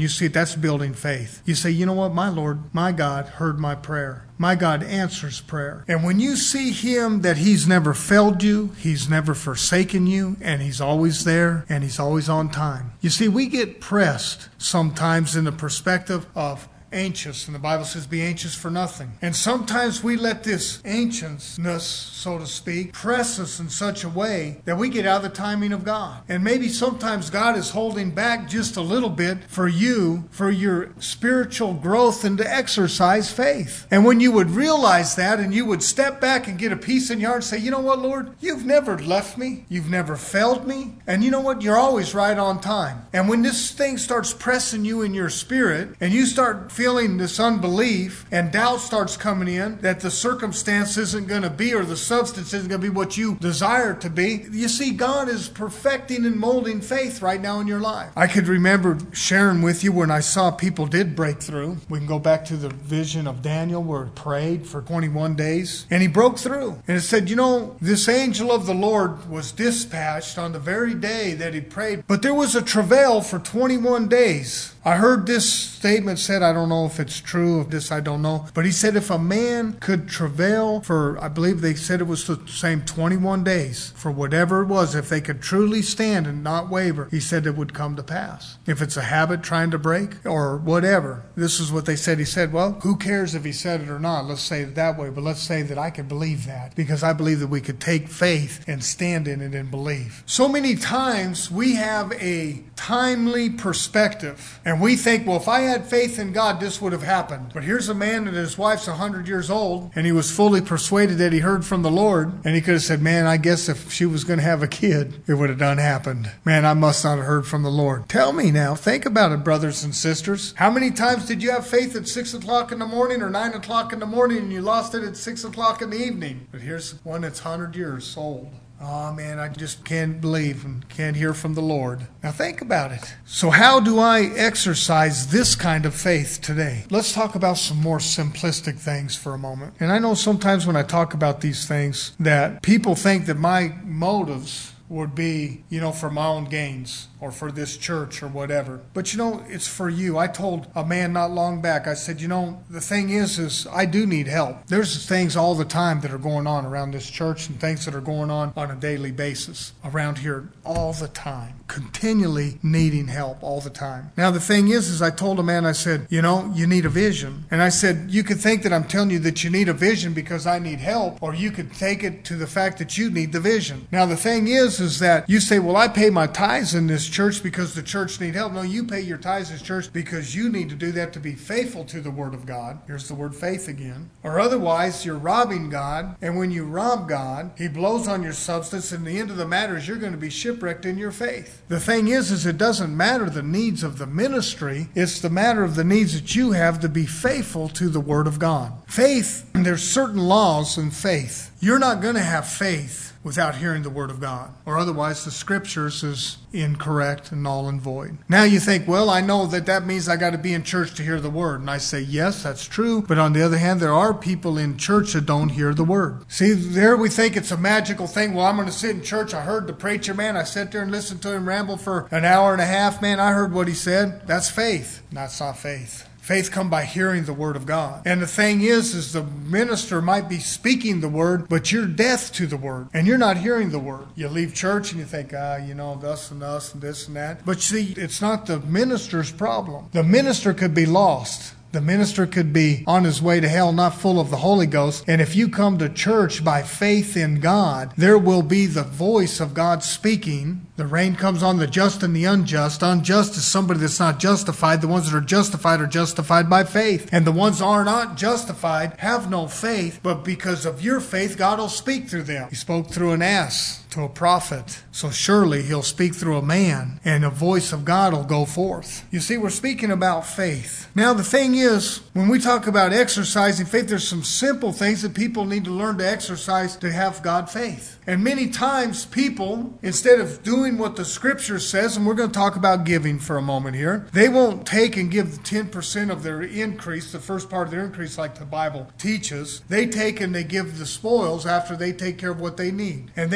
that's building faith. You say, you know what, my Lord, my God heard my prayer. My God answers prayer. And when you see him that he's never failed you, he's never forsaken you, and he's always there, and he's always on time. You see, we get pressed sometimes in the perspective of anxious, and the Bible says be anxious for nothing. And sometimes we let this anxiousness, so to speak, press us in such a way that we get out of the timing of God. And maybe sometimes God is holding back just a little bit for you, for your spiritual growth and to exercise faith. And when you would realize that and you would step back and get a peace in your heart and say, you know what, Lord, you've never left me. You've never failed me. And you know what? You're always right on time. And when this thing starts pressing you in your spirit and you start feeling this unbelief and doubt starts coming in that the circumstance isn't going to be or the substance isn't going to be what you desire it to be, you see, God is perfecting and molding faith right now in your life. I could remember sharing with you when I saw people did break through. We can go back to the vision of Daniel where he prayed for 21 days and he broke through. And it said, you know, this angel of the Lord was dispatched on the very day that he prayed, but there was a travail for 21 days. I heard this statement said, I don't know if it's true, of this I don't know, but he said if a man could travail for, I believe they said it was the same 21 days, for whatever it was, if they could truly stand and not waver, he said it would come to pass. If it's a habit trying to break or whatever, this is what they said. He said, well, who cares if he said it or not? Let's say it that way, but let's say that I could believe that because I believe that we could take faith and stand in it and believe. So many times we have a timely perspective and we think, well, if I had faith in God, this would have happened. But here's a man and his wife's 100 years old and he was fully persuaded that he heard from the Lord, and he could have said, man, I guess if she was going to have a kid, it would have done happened. Man, I must not have heard from the Lord. Tell me now, think about it, brothers and sisters. How many times did you have faith at 6 o'clock in the morning or 9 o'clock in the morning and you lost it at 6 o'clock in the evening? But here's one that's 100 years old. Oh, man, I just can't believe and can't hear from the Lord. Now think about it. So how do I exercise this kind of faith today? Let's talk about some more simplistic things for a moment. And I know sometimes when I talk about these things that people think that my motives would be, for my own gains or for this church or whatever. But it's for you. I told a man not long back, I said, the thing is I do need help. There's things all the time that are going on around this church and things that are going on a daily basis around here all the time, continually needing help all the time. Now, the thing is I told a man, I said, you need a vision. And I said, you could think that I'm telling you that you need a vision because I need help, or you could take it to the fact that you need the vision. Now, the thing is that you say, well, I pay my tithes in this church because the church need help. No, you pay your tithes in this church because you need to do that to be faithful to the Word of God. Here's the word faith again. Or otherwise, you're robbing God, and when you rob God, He blows on your substance, and the end of the matter is you're going to be shipwrecked in your faith. The thing is it doesn't matter the needs of the ministry. It's the matter of the needs that you have to be faithful to the Word of God. Faith, there's certain laws in faith. You're not going to have faith without hearing the Word of God, or otherwise the Scriptures is incorrect and null and void. Now you think, well, I know that means I got to be in church to hear the Word. And I say, yes, that's true. But on the other hand, there are people in church that don't hear the Word. See, there we think it's a magical thing. Well, I'm going to sit in church. I heard the preacher, man. I sat there and listened to him ramble for an hour and a half. Man, I heard what he said. That's faith. That's not faith. Faith comes by hearing the Word of God. And the thing is the minister might be speaking the Word, but you're deaf to the Word, and you're not hearing the Word. You leave church and you think, thus and thus and this and that. But see, it's not the minister's problem. The minister could be lost. The minister could be on his way to hell, not full of the Holy Ghost. And if you come to church by faith in God, there will be the voice of God speaking. The rain comes on the just and the unjust. Unjust is somebody that's not justified. The ones that are justified by faith. And the ones that are not justified have no faith, but because of your faith, God will speak through them. He spoke through an ass to a prophet. So surely He'll speak through a man, and the voice of God will go forth. You see, we're speaking about faith. Now, the thing is, when we talk about exercising faith, there's some simple things that people need to learn to exercise to have God faith. And many times people, instead of doing what the Scripture says, and we're going to talk about giving for a moment here, they won't take and give the 10% of their increase, the first part of their increase like the Bible teaches. They take and they give the spoils after they take care of what they need. And they take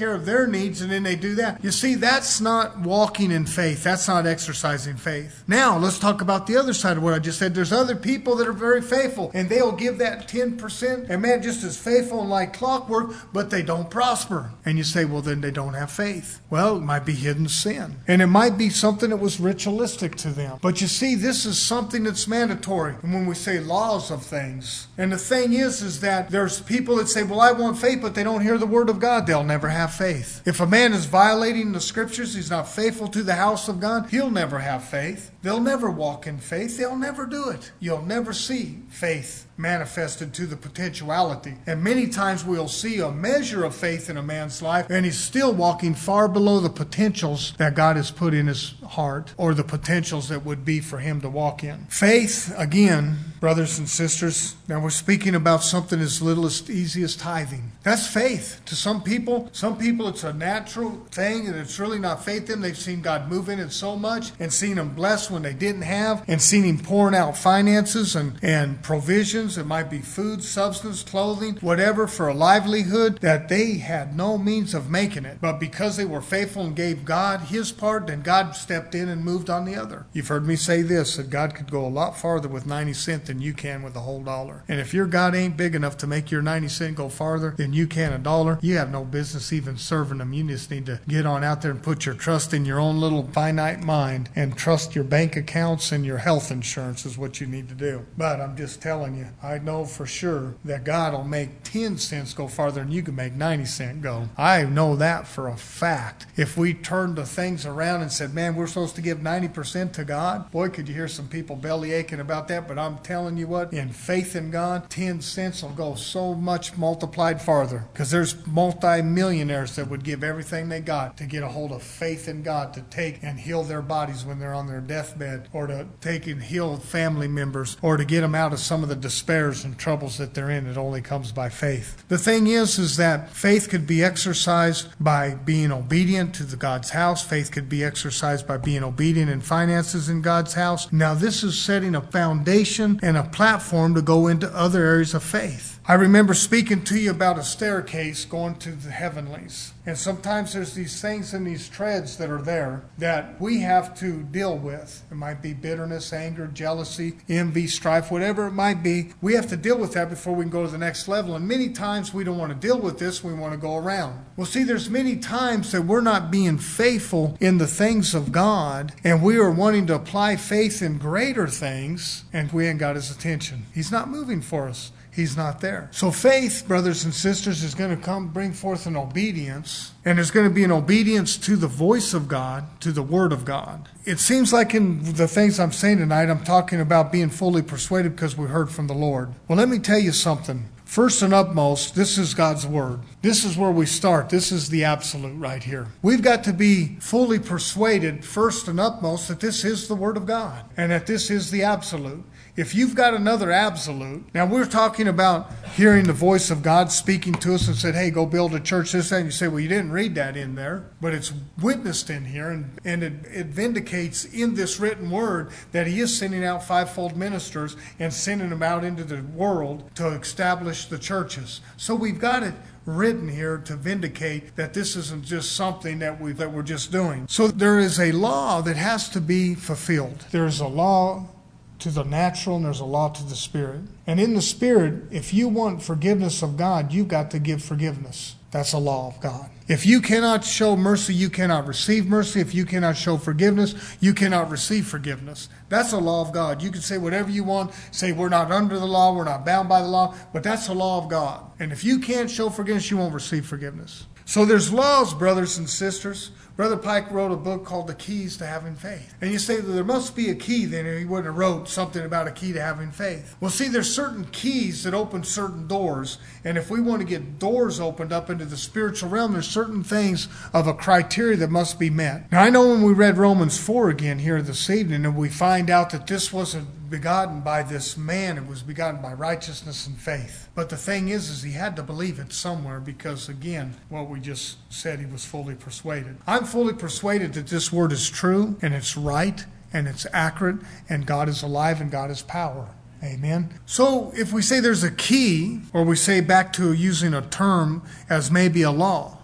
care of their needs, and then they do that. You see, that's not walking in faith. That's not exercising faith. Now, let's talk about the other side of what I just said. There's other people that are very faithful, and they'll give that 10%, and man, just as faithful and like clockwork, but they don't prosper. And you say, well, then they don't have faith. Well, it might be hidden sin, and it might be something that was ritualistic to them. But you see, this is something that's mandatory. And when we say laws of things, and the thing is that there's people that say, well, I want faith, but they don't hear the word of God. They'll never have faith. If a man is violating the scriptures, he's not faithful to the house of God, he'll never have faith. They'll never walk in faith. They'll never do it. You'll never see faith manifested to the potentiality. And many times we'll see a measure of faith in a man's life, and he's still walking far below the potentials that God has put in his heart, or the potentials that would be for him to walk in. Faith, again, brothers and sisters, now we're speaking about something as little as easy as tithing. That's faith. To some people it's a natural thing, and it's really not faith in them. They've seen God move in it so much, and seen him bless when they didn't have, and seen him pouring out finances and provisions. It might be food, substance, clothing, whatever, for a livelihood that they had no means of making it. But because they were faithful and gave God his part, then God stepped in and moved on the other. You've heard me say this, that God could go a lot farther with 90 cents than you can with a whole dollar. And if your God ain't big enough to make your 90 cent go farther than you can a dollar, you have no business even serving him. You just need to get on out there and put your trust in your own little finite mind, and trust your bank accounts and your health insurance is what you need to do. But I'm just telling you, I know for sure that God will make 10 cents go farther than you can make 90 cents go. I know that for a fact. If we turned the things around and said, man, we're supposed to give 90% to God, boy, could you hear some people belly aching about that. But I'm telling you what, in faith in God, 10 cents will go so much multiplied farther, because there's multi-millionaires that would give everything they got to get a hold of faith in God, to take and heal their bodies when they're on their deathbed, or to take and heal family members, or to get them out of some of the despairs and troubles that they're in. It only comes by faith. The thing is that faith could be exercised by being obedient to God's house. Faith could be exercised by being obedient in finances in God's house. Now, this is setting a foundation and a platform to go into other areas of faith. I remember speaking to you about a staircase going to the heavenlies. And sometimes there's these things in these treads that are there that we have to deal with. It might be bitterness, anger, jealousy, envy, strife, whatever it might be. We have to deal with that before we can go to the next level. And many times we don't want to deal with this. We want to go around. Well, see, there's many times that we're not being faithful in the things of God, and we are wanting to apply faith in greater things, and we ain't got his attention. He's not moving for us. He's not there. So faith, brothers and sisters, is going to bring forth an obedience. And there's going to be an obedience to the voice of God, to the word of God. It seems like in the things I'm saying tonight, I'm talking about being fully persuaded because we heard from the Lord. Well, let me tell you something. First and upmost, this is God's word. This is where we start. This is the absolute right here. We've got to be fully persuaded, first and upmost, that this is the word of God and that this is the absolute. If you've got another absolute, now we're talking about hearing the voice of God speaking to us and said, hey, go build a church, this, that, and you say, well, you didn't read that in there, but it's witnessed in here, and it vindicates in this written word that he is sending out fivefold ministers and sending them out into the world to establish the churches. So we've got it written here to vindicate that this isn't just something that we're just doing. So there is a law that has to be fulfilled. There is a law to the natural, and there's a law to the spirit. And in the spirit, if you want forgiveness of God, you've got to give forgiveness. That's a law of God. If you cannot show mercy, you cannot receive mercy. If you cannot show forgiveness, you cannot receive forgiveness. That's a law of God. You can say whatever you want, say we're not under the law, we're not bound by the law, but that's a law of God. And if you can't show forgiveness, you won't receive forgiveness. So there's laws, brothers and sisters. Brother Pike wrote a book called The Keys to Having Faith. And you say that there must be a key, then he wouldn't have wrote something about a key to having faith. Well, see, there's certain keys that open certain doors. And if we want to get doors opened up into the spiritual realm, there's certain things of a criteria that must be met. Now, I know when we read Romans 4 again here this evening, and we find out that this wasn't begotten by this man, it was begotten by righteousness and faith. But the thing is he had to believe it somewhere, because again, what we just said, he was fully persuaded. I'm fully persuaded that this word is true, and it's right, and it's accurate, and God is alive, and God is power. Amen. So if we say there's a key, or we say back to using a term as maybe a law,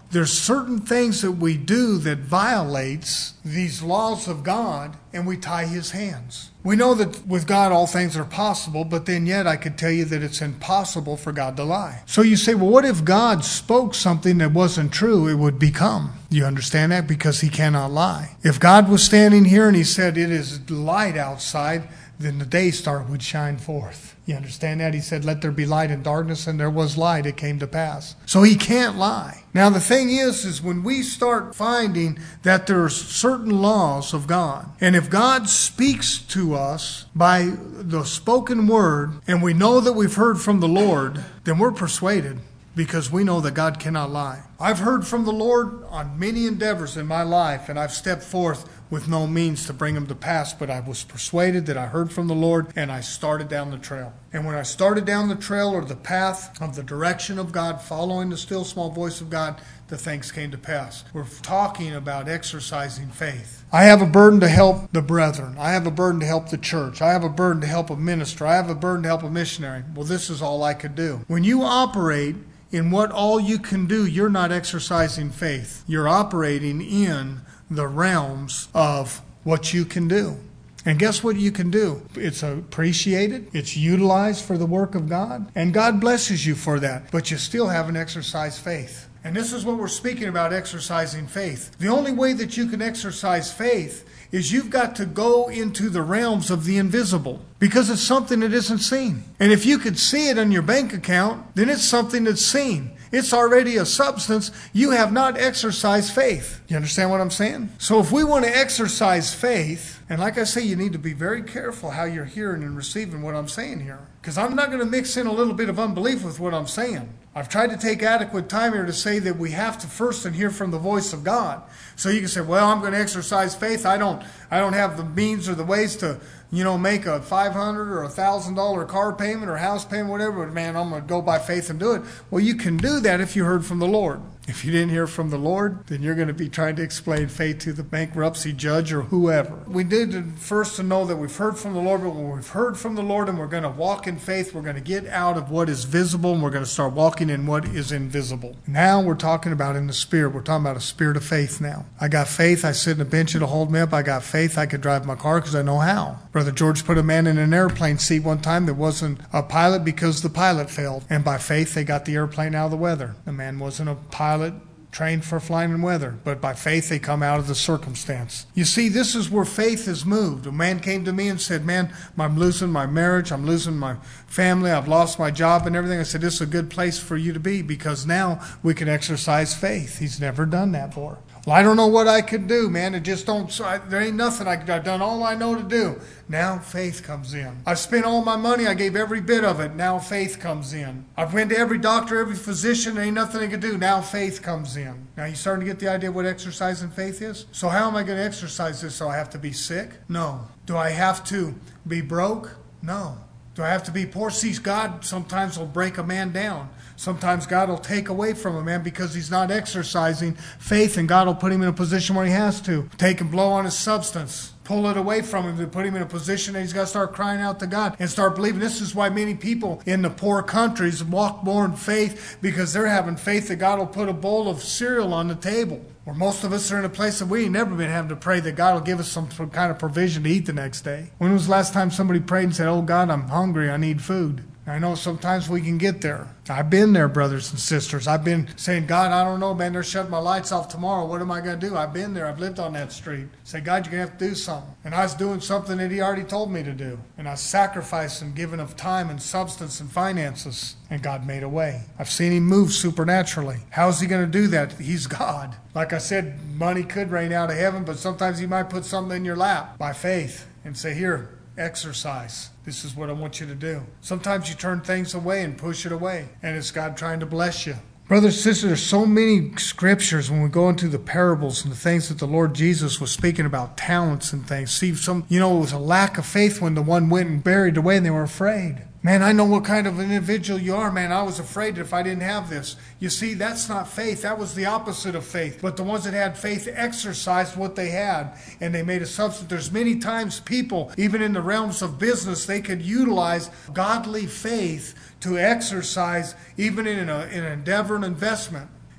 there's certain things that we do that violates these laws of God, and we tie his hands. We know that with God all things are possible, but then yet I could tell you that it's impossible for God to lie. So you say, well, what if God spoke something that wasn't true? It would become. You understand that? Because he cannot lie. If God was standing here and he said it is light outside, then the day star would shine forth. You understand that? He said, let there be light and darkness, and there was light. It came to pass. So he can't lie. Now the thing is when we start finding that there are certain laws of God, and if God speaks to us by the spoken word, and we know that we've heard from the Lord, then we're persuaded, because we know that God cannot lie. I've heard from the Lord on many endeavors in my life, and I've stepped forth with no means to bring them to pass, but I was persuaded that I heard from the Lord, and I started down the trail. And when I started down the trail, or the path of the direction of God, following the still small voice of God, the things came to pass. We're talking about exercising faith. I have a burden to help the brethren. I have a burden to help the church. I have a burden to help a minister. I have a burden to help a missionary. Well, this is all I could do. When you operate in what all you can do, you're not exercising faith. You're operating in the realms of what you can do. And guess what you can do? It's appreciated. It's utilized for the work of God. And God blesses you for that. But you still haven't exercised faith. And this is what we're speaking about, exercising faith. The only way that you can exercise faith is you've got to go into the realms of the invisible, because it's something that isn't seen. And if you could see it on your bank account, then it's something that's seen. It's already a substance. You have not exercised faith. You understand what I'm saying? So if we want to exercise faith, and like I say, you need to be very careful how you're hearing and receiving what I'm saying here, because I'm not going to mix in a little bit of unbelief with what I'm saying. I've tried to take adequate time here to say that we have to first and hear from the voice of God. So you can say, well, I'm going to exercise faith. I don't have the means or the ways to, make a $500 or $1,000 car payment or house payment, whatever. But man, I'm going to go by faith and do it. Well, you can do that if you heard from the Lord. If you didn't hear from the Lord, then you're going to be trying to explain faith to the bankruptcy judge or whoever. We need first to know that we've heard from the Lord, but when we've heard from the Lord and we're going to walk in faith, we're going to get out of what is visible and we're going to start walking in what is invisible. Now we're talking about in the spirit. We're talking about a spirit of faith now. I got faith. I sit in a bench to hold me up. I got faith. I could drive my car because I know how. Brother George put a man in an airplane seat one time that wasn't a pilot because the pilot failed. And by faith, they got the airplane out of the weather. The man wasn't a pilot trained for flying in weather, but by faith they come out of the circumstance. You see, this is where faith has moved. A man came to me and said, man, I'm losing my marriage, I'm losing my family, I've lost my job and everything. I said, this is a good place for you to be, because now we can exercise faith. He's never done that before. Well, I don't know what I could do, man. There ain't nothing I've done all I know to do. Now faith comes in. I've spent all my money. I gave every bit of it. Now faith comes in. I've went to every doctor, every physician. There ain't nothing I could do. Now faith comes in. Now you starting to get the idea what exercising faith is? So how am I going to exercise this? So I have to be sick? No. Do I have to be broke? No. Do I have to be poor? See, God sometimes will break a man down. Sometimes God will take away from a man because he's not exercising faith, and God will put him in a position where he has to take and blow on his substance, pull it away from him to put him in a position that he's got to start crying out to God and start believing. This is why many people in the poor countries walk more in faith, because they're having faith that God will put a bowl of cereal on the table. Where most of us are in a place that we ain't never been having to pray that God will give us some kind of provision to eat the next day. When was the last time somebody prayed and said, oh God, I'm hungry, I need food? I know sometimes we can get there. I've been there, brothers and sisters. I've been saying, God, I don't know, man, they're shutting my lights off tomorrow. What am I going to do? I've been there. I've lived on that street. Say, God, you're going to have to do something. And I was doing something that he already told me to do. And I sacrificed and given of time and substance and finances. And God made a way. I've seen him move supernaturally. How is he going to do that? He's God. Like I said, money could rain out of heaven, but sometimes he might put something in your lap by faith and say, here, exercise. This is what I want you to do. Sometimes you turn things away and push it away, and it's God trying to bless you. Brothers and sisters, there's so many scriptures when we go into the parables and the things that the Lord Jesus was speaking about, talents and things. See, it was a lack of faith when the one went and buried away and they were afraid. Man, I know what kind of an individual you are, man. I was afraid if I didn't have this. You see, that's not faith. That was the opposite of faith. But the ones that had faith exercised what they had, and they made a substance. There's many times people, even in the realms of business, they could utilize godly faith to exercise even in an endeavor and investment.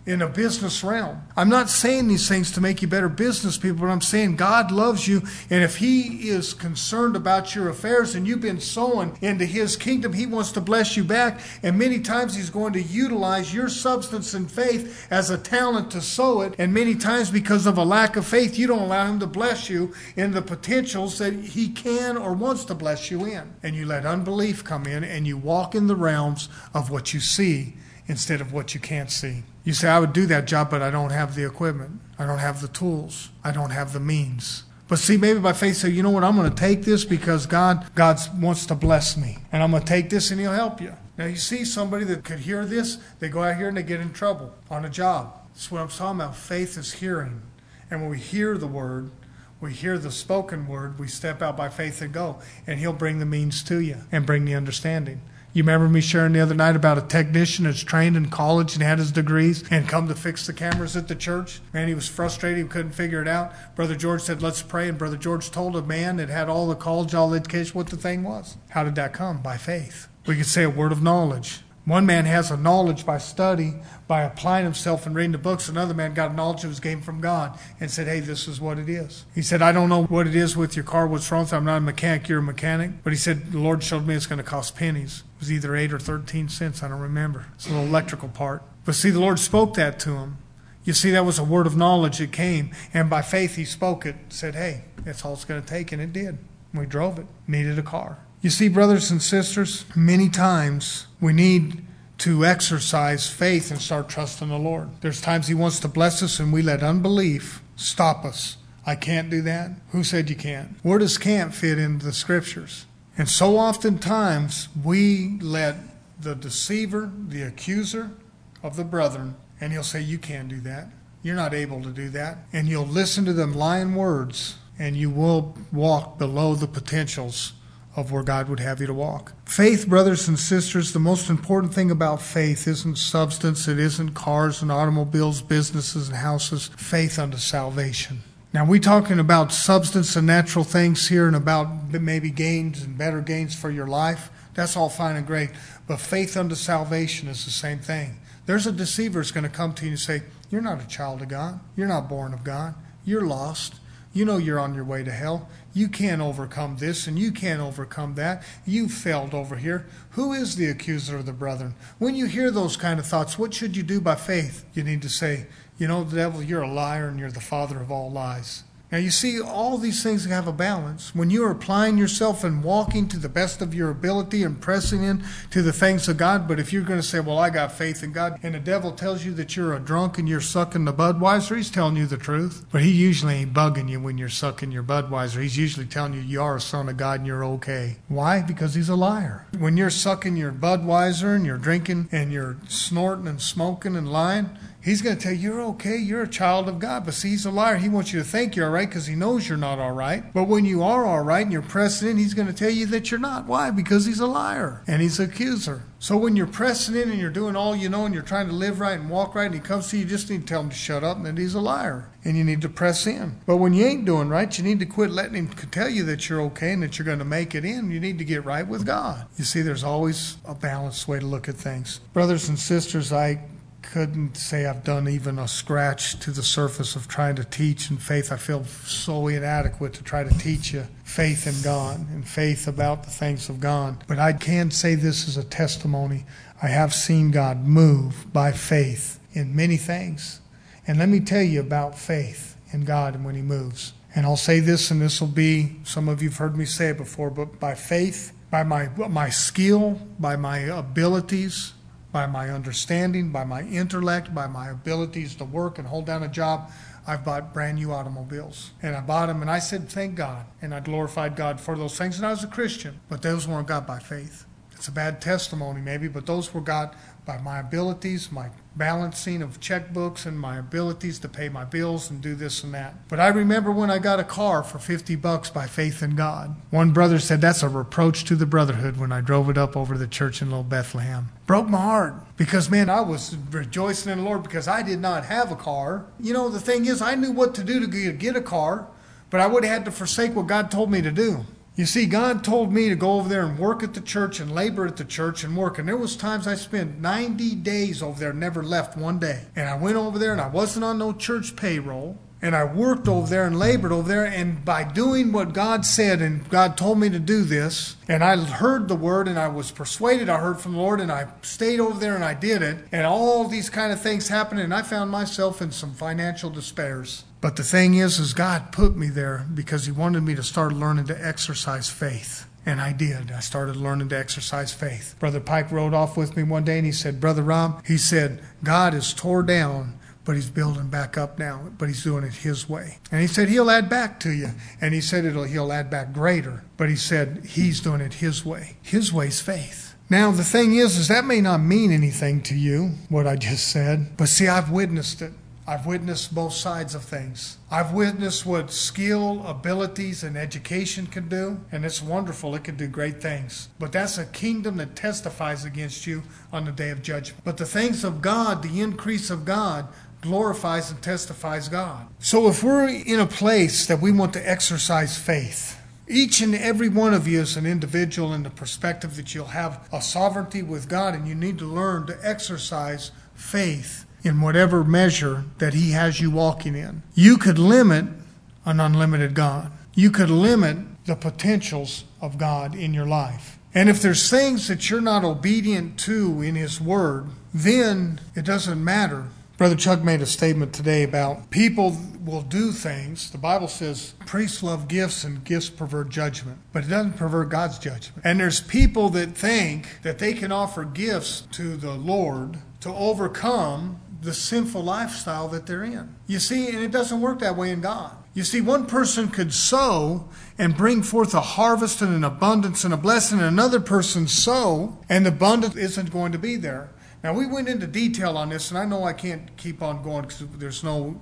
in a business realm. I'm not saying these things to make you better business people, but I'm saying God loves you, and if He is concerned about your affairs and you've been sowing into His kingdom, He wants to bless you back, and many times He's going to utilize your substance and faith as a talent to sow it, and many times because of a lack of faith, you don't allow Him to bless you in the potentials that He can or wants to bless you in. And you let unbelief come in, and you walk in the realms of what you see instead of what you can't see. You say, I would do that job, but I don't have the equipment. I don't have the tools. I don't have the means. But see, maybe by faith say, you know what, I'm going to take this because God wants to bless me. And I'm going to take this and He'll help you. Now you see somebody that could hear this, they go out here and they get in trouble on a job. That's what I'm talking about. Faith is hearing. And when we hear the word, we hear the spoken word, we step out by faith and go. And He'll bring the means to you and bring the understanding. You remember me sharing the other night about a technician that's trained in college and had his degrees and come to fix the cameras at the church? Man, he was frustrated. He couldn't figure it out. Brother George said, let's pray. And Brother George told a man that had all the college, all the education, what the thing was. How did that come? By faith. We could say a word of knowledge. One man has a knowledge by study, by applying himself and reading the books. Another man got a knowledge that was gained from God and said, hey, this is what it is. He said, I don't know what it is with your car, what's wrong with it. I'm not a mechanic, you're a mechanic. But he said, the Lord showed me it's going to cost pennies. It was either 8 or 13 cents, I don't remember. It's a little electrical part. But see, the Lord spoke that to him. You see, that was a word of knowledge that came. And by faith, he spoke it, said, hey, that's all it's going to take. And it did. We drove it, needed a car. You see, brothers and sisters, many times we need to exercise faith and start trusting the Lord. There's times He wants to bless us and we let unbelief stop us. I can't do that. Who said you can't? Where does can't fit into the scriptures? And so oftentimes we let the deceiver, the accuser of the brethren, and he'll say, you can't do that. You're not able to do that. And you'll listen to them lying words, and you will walk below the potentials of where God would have you to walk. Faith, brothers and sisters, the most important thing about faith isn't substance. It isn't cars and automobiles, businesses and houses. Faith unto salvation. Now, we're talking about substance and natural things here and about maybe gains and better gains for your life. That's all fine and great. But faith unto salvation is the same thing. There's a deceiver that's going to come to you and say, you're not a child of God. You're not born of God. You're lost. You know you're on your way to hell. You can't overcome this and you can't overcome that. You failed over here. Who is the accuser of the brethren? When you hear those kind of thoughts, what should you do by faith? You need to say, you know, the devil, you're a liar and you're the father of all lies. Now you see, all these things have a balance. When you are applying yourself and walking to the best of your ability and pressing in to the things of God, but if you're going to say, well, I got faith in God, and the devil tells you that you're a drunk and you're sucking the Budweiser, he's telling you the truth. But he usually ain't bugging you when you're sucking your Budweiser. He's usually telling you you are a son of God and you're okay. Why? Because he's a liar. When you're sucking your Budweiser and you're drinking and you're snorting and smoking and lying, he's going to tell you, you're okay, you're a child of God. But see, he's a liar. He wants you to think you're all right because he knows you're not all right. But when you are all right and you're pressing in, he's going to tell you that you're not. Why? Because he's a liar and he's an accuser. So when you're pressing in and you're doing all you know and you're trying to live right and walk right and he comes to you, you just need to tell him to shut up and that he's a liar. And you need to press in. But when you ain't doing right, you need to quit letting him tell you that you're okay and that you're going to make it in. You need to get right with God. You see, there's always a balanced way to look at things. Brothers and sisters, I couldn't say I've done even a scratch to the surface of trying to teach in faith. I feel so inadequate to try to teach you faith in God and faith about the things of God. But I can say this as a testimony. I have seen God move by faith in many things. And let me tell you about faith in God and when He moves. And I'll say this, and this will be, some of you have heard me say it before, but by faith, by my skill, by my abilities, by my understanding, by my intellect, by my abilities to work and hold down a job, I've bought brand new automobiles. And I bought them and I said, thank God. And I glorified God for those things. And I was a Christian, but those weren't got by faith. It's a bad testimony maybe, but those were got by my abilities, my balancing of checkbooks and my abilities to pay my bills and do this and that. But I remember when I got a car for $50 by faith in God. One brother said that's a reproach to the brotherhood when I drove it up over to the church in Little Bethlehem. Broke my heart because, man, I was rejoicing in the Lord because I did not have a car. You know, the thing is, I knew what to do to get a car, but I would have had to forsake what God told me to do. You see, God told me to go over there and work at the church and labor at the church and work. And there was times I spent 90 days over there, never left one day. And I went over there and I wasn't on no church payroll. And I worked over there and labored over there. And by doing what God said, and God told me to do this, and I heard the word and I was persuaded, I heard from the Lord, and I stayed over there and I did it. And all these kind of things happened, and I found myself in some financial despairs. But the thing is God put me there because He wanted me to start learning to exercise faith. And I did. I started learning to exercise faith. Brother Pike rode off with me one day and he said, Brother Rob, he said, God is tore down, but He's building back up now, but He's doing it His way. And he said, He'll add back to you. And he said, He'll add back greater. But he said, He's doing it His way. His way's faith. Now, the thing is that may not mean anything to you, what I just said. But see, I've witnessed it. I've witnessed both sides of things. I've witnessed what skill, abilities, and education can do. And it's wonderful. It can do great things. But that's a kingdom that testifies against you on the day of judgment. But the things of God, the increase of God, glorifies and testifies God. So if we're in a place that we want to exercise faith, each and every one of you is an individual in the perspective that you'll have a sovereignty with God, and you need to learn to exercise faith in whatever measure that He has you walking in. You could limit an unlimited God. You could limit the potentials of God in your life. And if there's things that you're not obedient to in His Word, then it doesn't matter. Brother Chuck made a statement today about people will do things. The Bible says priests love gifts and gifts pervert judgment, but it doesn't pervert God's judgment. And there's people that think that they can offer gifts to the Lord to overcome the sinful lifestyle that they're in. You see, and it doesn't work that way in God. You see, one person could sow and bring forth a harvest and an abundance and a blessing, and another person sow, and the abundance isn't going to be there. Now, we went into detail on this, and I know I can't keep on going because there's no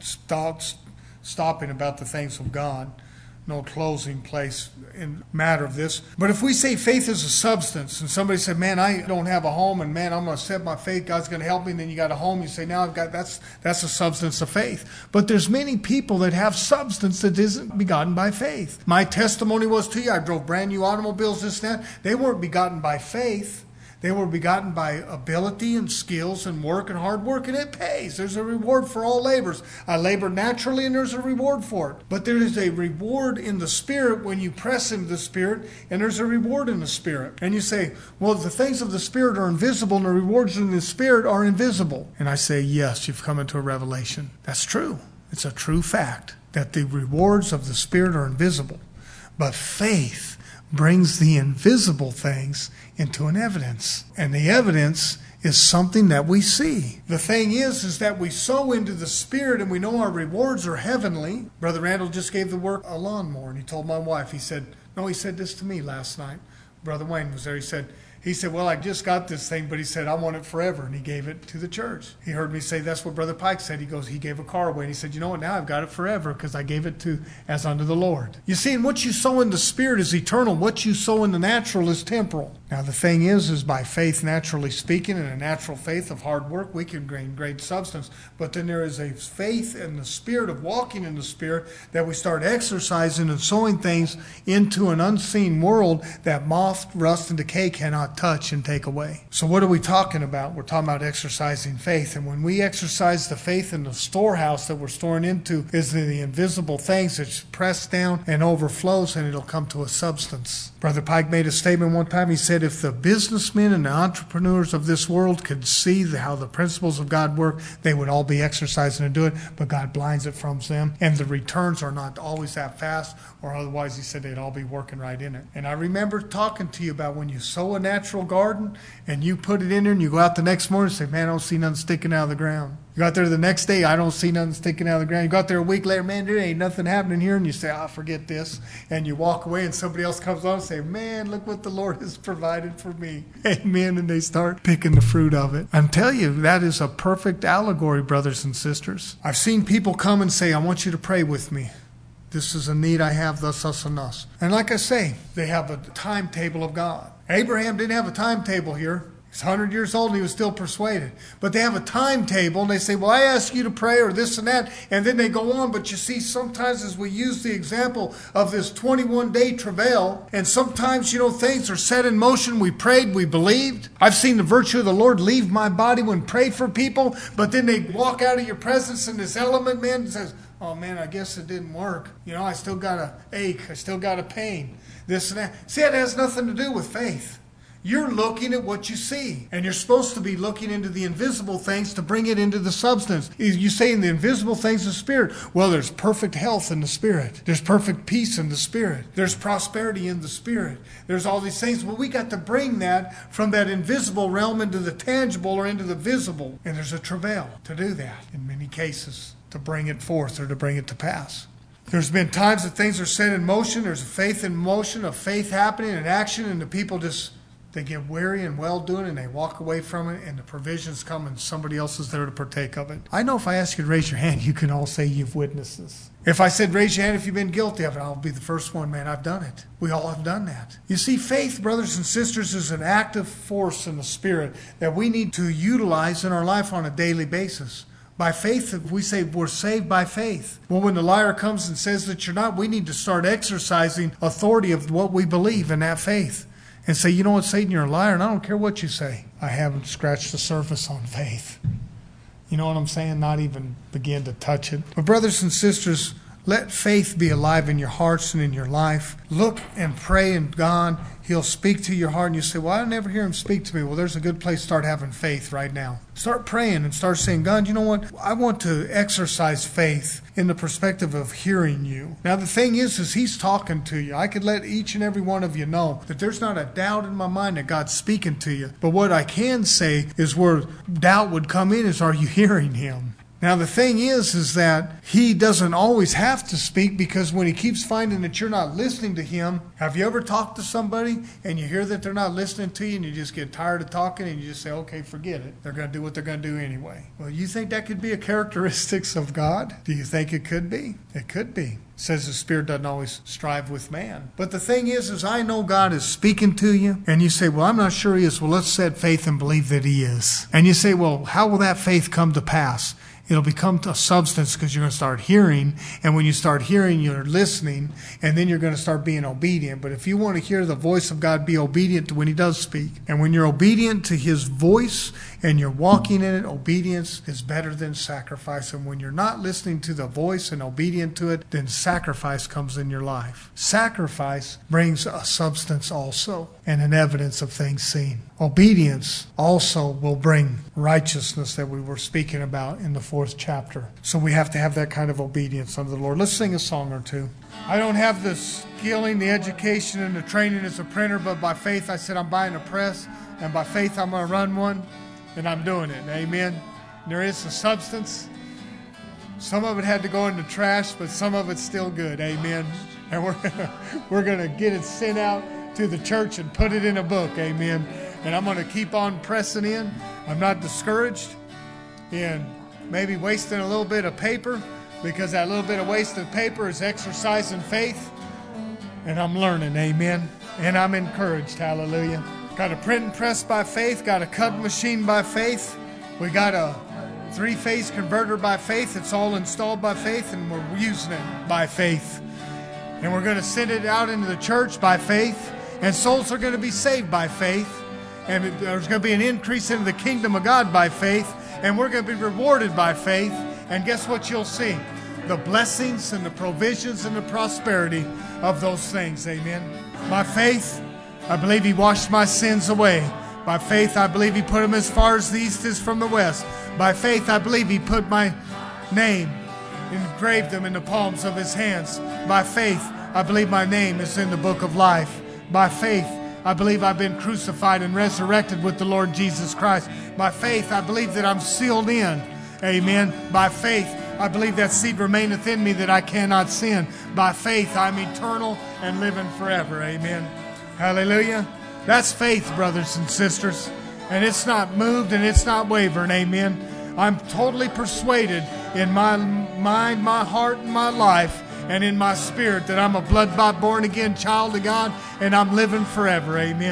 stopping about the things of God, no closing place in matter of this. But if we say faith is a substance, and somebody said, man, I don't have a home, and man, I'm going to set my faith, God's going to help me, and then you got a home, you say, now I've got, that's a substance of faith. But there's many people that have substance that isn't begotten by faith. My testimony was to you, I drove brand new automobiles, this and that. They weren't begotten by faith. They were begotten by ability and skills and work and hard work, and it pays. There's a reward for all labors. I labor naturally, and there's a reward for it. But there is a reward in the Spirit when you press into the Spirit, and there's a reward in the Spirit. And you say, well, the things of the Spirit are invisible, and the rewards in the Spirit are invisible. And I say, yes, you've come into a revelation. That's true. It's a true fact that the rewards of the Spirit are invisible. But faith brings the invisible things into an evidence. And the evidence is something that we see. The thing is that we sow into the Spirit and we know our rewards are heavenly. Brother Randall just gave the work a lawnmower, and he told my wife, he said this to me last night. Brother Wayne was there. He said, well, I just got this thing, but he said, I want it forever. And he gave it to the church. He heard me say, that's what Brother Pike said. He gave a car away. And he said, you know what, now I've got it forever because I gave it to as unto the Lord. You see, and what you sow in the Spirit is eternal. What you sow in the natural is temporal. Now, the thing is by faith, naturally speaking, and a natural faith of hard work, we can gain great substance. But then there is a faith in the Spirit of walking in the Spirit that we start exercising and sowing things into an unseen world that moth, rust, and decay cannot touch and take away. So what are we talking about? We're talking about exercising faith. And when we exercise the faith in the storehouse that we're storing into is the invisible things that's pressed down and overflows, and it'll come to a substance. Brother Pike made a statement one time. He said, if the businessmen and the entrepreneurs of this world could see how the principles of God work, they would all be exercising to do it, but God blinds it from them, and the returns are not always that fast, or otherwise, he said, they'd all be working right in it. And I remember talking to you about when you sow a natural garden, and you put it in there, and you go out the next morning and say, man, I don't see nothing sticking out of the ground. You go out there the next day, I don't see nothing sticking out of the ground. You go out there a week later, man, there ain't nothing happening here. And you say, forget this. And you walk away, and somebody else comes on and say, man, look what the Lord has provided for me. Amen. And they start picking the fruit of it. I tell you, that is a perfect allegory, brothers and sisters. I've seen people come and say, I want you to pray with me. This is a need I have, thus, us, and us. And like I say, they have a timetable of God. Abraham didn't have a timetable here. He's 100 years old and he was still persuaded. But they have a timetable and they say, well, I ask you to pray or this and that. And then they go on. But you see, sometimes as we use the example of this 21-day travail, and sometimes, things are set in motion. We prayed, we believed. I've seen the virtue of the Lord leave my body when prayed for people. But then they walk out of your presence and this element, man, says, oh, man, I guess it didn't work. I still got an ache. I still got a pain. This and that. See, it has nothing to do with faith. You're looking at what you see. And you're supposed to be looking into the invisible things to bring it into the substance. You say in the invisible things of the Spirit. Well, there's perfect health in the Spirit. There's perfect peace in the Spirit. There's prosperity in the Spirit. There's all these things. Well, we got to bring that from that invisible realm into the tangible or into the visible. And there's a travail to do that in many cases, to bring it forth or to bring it to pass. There's been times that things are set in motion. There's a faith in motion, a faith happening in action, and the people they get weary and well-doing and they walk away from it and the provisions come and somebody else is there to partake of it. I know if I ask you to raise your hand, you can all say you've witnessed this. If I said raise your hand if you've been guilty of it, I'll be the first one, man, I've done it. We all have done that. You see, faith, brothers and sisters, is an active force in the Spirit that we need to utilize in our life on a daily basis. By faith, if we say we're saved by faith. Well, when the liar comes and says that you're not, we need to start exercising authority of what we believe in that faith. And say, you know what, Satan, you're a liar, and I don't care what you say. I haven't scratched the surface on faith. You know what I'm saying? Not even begin to touch it. But brothers and sisters, let faith be alive in your hearts and in your life. Look and pray in God. He'll speak to your heart and you say, well, I never hear him speak to me. Well, there's a good place to start having faith right now. Start praying and start saying, God, you know what? I want to exercise faith in the perspective of hearing you. Now, the thing is he's talking to you. I could let each and every one of you know that there's not a doubt in my mind that God's speaking to you. But what I can say is where doubt would come in is, are you hearing him? Now, the thing is that he doesn't always have to speak, because when he keeps finding that you're not listening to him, have you ever talked to somebody and you hear that they're not listening to you and you just get tired of talking and you just say, okay, forget it. They're going to do what they're going to do anyway. Well, you think that could be a characteristics of God? Do you think it could be? It could be. It says the Spirit doesn't always strive with man. But the thing is I know God is speaking to you, and you say, well, I'm not sure he is. Well, let's set faith and believe that he is. And you say, well, how will that faith come to pass? It'll become a substance because you're going to start hearing. And when you start hearing, you're listening. And then you're going to start being obedient. But if you want to hear the voice of God, be obedient to when he does speak. And when you're obedient to his voice and you're walking in it, obedience is better than sacrifice. And when you're not listening to the voice and obedient to it, then sacrifice comes in your life. Sacrifice brings a substance also and an evidence of things seen. Obedience also will bring righteousness that we were speaking about in the 4th chapter. So we have to have that kind of obedience unto the Lord. Let's sing a song or two. I don't have the skilling, the education, and the training as a printer, but by faith I said I'm buying a press, and by faith I'm going to run one, and I'm doing it. Amen. There is a substance. Some of it had to go in the trash, but some of it's still good. Amen. And we're going to get it sent out to the church and put it in a book. Amen. And I'm going to keep on pressing in. I'm not discouraged in maybe wasting a little bit of paper, because that little bit of wasted paper is exercising faith. And I'm learning, amen. And I'm encouraged, hallelujah. Got a print and press by faith, got a cut machine by faith. We got a 3-phase converter by faith. It's all installed by faith, and we're using it by faith. And we're going to send it out into the church by faith. And souls are going to be saved by faith. And there's going to be an increase into the kingdom of God by faith. And we're going to be rewarded by faith. And guess what you'll see? The blessings and the provisions and the prosperity of those things. Amen. By faith, I believe he washed my sins away. By faith, I believe he put them as far as the east is from the west. By faith, I believe he put my name, engraved them in the palms of his hands. By faith, I believe my name is in the book of life. By faith, I believe I've been crucified and resurrected with the Lord Jesus Christ. By faith, I believe that I'm sealed in. Amen. By faith, I believe that seed remaineth in me that I cannot sin. By faith, I'm eternal and living forever. Amen. Hallelujah. That's faith, brothers and sisters. And it's not moved and it's not wavering. Amen. I'm totally persuaded in my mind, my heart, and my life, and in my spirit that I'm a blood-bought, born-again child of God, and I'm living forever. Amen.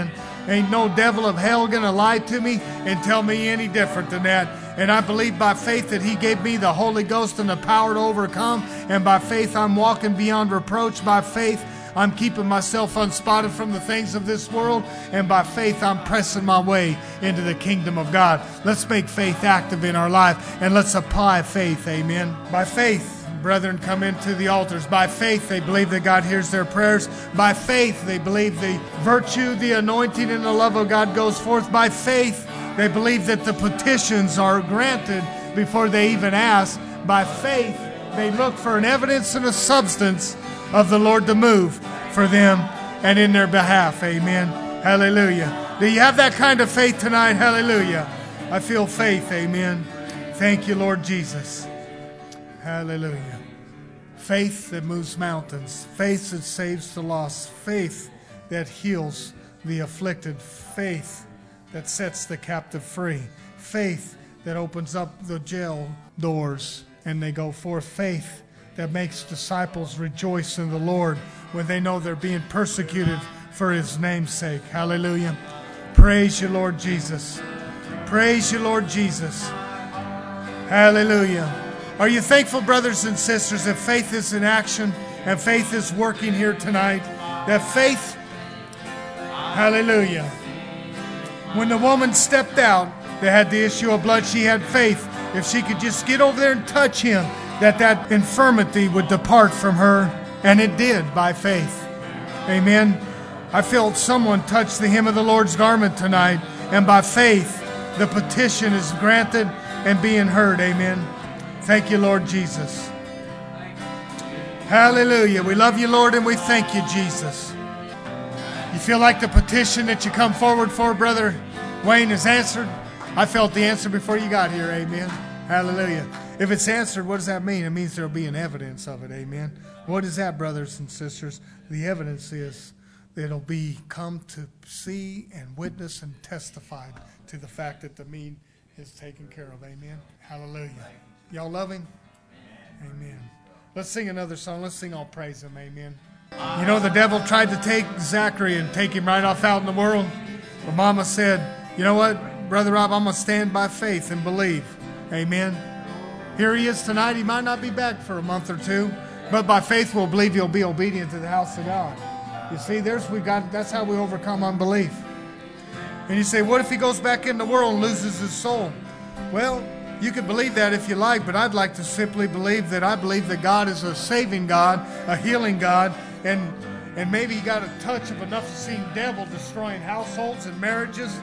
Ain't no devil of hell gonna lie to me and tell me any different than that. And I believe by faith that He gave me the Holy Ghost and the power to overcome. And by faith I'm walking beyond reproach. By faith I'm keeping myself unspotted from the things of this world. And by faith I'm pressing my way into the kingdom of God. Let's make faith active in our life and let's apply faith. Amen. By faith, brethren come into the altars. By faith, they believe that God hears their prayers. By faith, they believe the virtue, the anointing, and the love of God goes forth. By faith, they believe that the petitions are granted before they even ask. By faith, they look for an evidence and a substance of the Lord to move for them and in their behalf. Amen. Hallelujah. Do you have that kind of faith tonight? Hallelujah. I feel faith. Amen. Thank you, Lord Jesus. Hallelujah. Faith that moves mountains. Faith that saves the lost. Faith that heals the afflicted. Faith that sets the captive free. Faith that opens up the jail doors and they go forth. Faith that makes disciples rejoice in the Lord when they know they're being persecuted for His name's sake. Hallelujah. Praise you, Lord Jesus. Praise you, Lord Jesus. Hallelujah. Are you thankful, brothers and sisters, that faith is in action and faith is working here tonight? That faith, hallelujah. When the woman stepped out, they had the issue of blood. She had faith. If she could just get over there and touch Him, that infirmity would depart from her. And it did by faith. Amen. I felt someone touch the hem of the Lord's garment tonight. And by faith, the petition is granted and being heard. Amen. Thank you, Lord Jesus. Hallelujah. We love you, Lord, and we thank you, Jesus. You feel like the petition that you come forward for, Brother Wayne, is answered? I felt the answer before you got here. Amen. Hallelujah. If it's answered, what does that mean? It means there'll be an evidence of it. Amen. What is that, brothers and sisters? The evidence is that it'll be come to see and witness and testify to the fact that the need is taken care of. Amen. Hallelujah. Y'all love Him? Amen. Let's sing another song. Let's sing All Praise Him. Amen. You know, the devil tried to take Zachary and take him right off out in the world. But Mama said, you know what, Brother Rob, I'm going to stand by faith and believe. Amen. Here he is tonight. He might not be back for a month or two, but by faith we'll believe he'll be obedient to the house of God. You see, that's how we overcome unbelief. And you say, what if he goes back in the world and loses his soul? Well, you can believe that if you like, but I'd like to simply believe that I believe that God is a saving God, a healing God, and maybe you got a touch of enough to see the devil destroying households and marriages.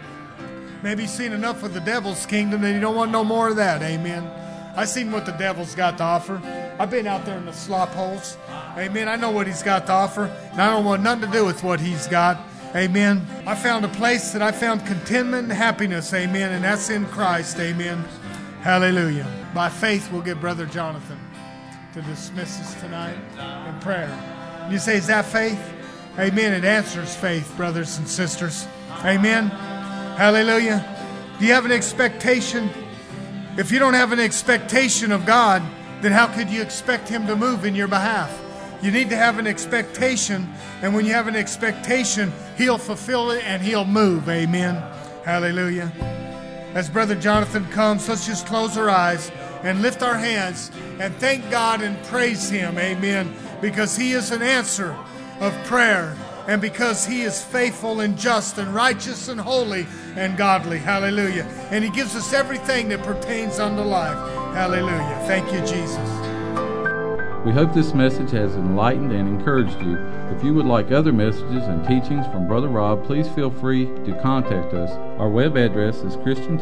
Maybe you've seen enough of the devil's kingdom that you don't want no more of that. Amen. I've seen what the devil's got to offer. I've been out there in the slop holes. Amen. I know what he's got to offer, and I don't want nothing to do with what he's got. Amen. I found a place that I found contentment and happiness. Amen. And that's in Christ. Amen. Hallelujah. By faith, we'll get Brother Jonathan to dismiss us tonight in prayer. And you say, is that faith? Amen. It answers faith, brothers and sisters. Amen. Hallelujah. Do you have an expectation? If you don't have an expectation of God, then how could you expect Him to move in your behalf? You need to have an expectation, and when you have an expectation, He'll fulfill it and He'll move. Amen. Hallelujah. As Brother Jonathan comes, let's just close our eyes and lift our hands and thank God and praise Him. Amen. Because He is an answer of prayer, and because He is faithful and just and righteous and holy and godly. Hallelujah. And He gives us everything that pertains unto life. Hallelujah. Thank you, Jesus. We hope this message has enlightened and encouraged you. If you would like other messages and teachings from Brother Rob, please feel free to contact us. Our web address is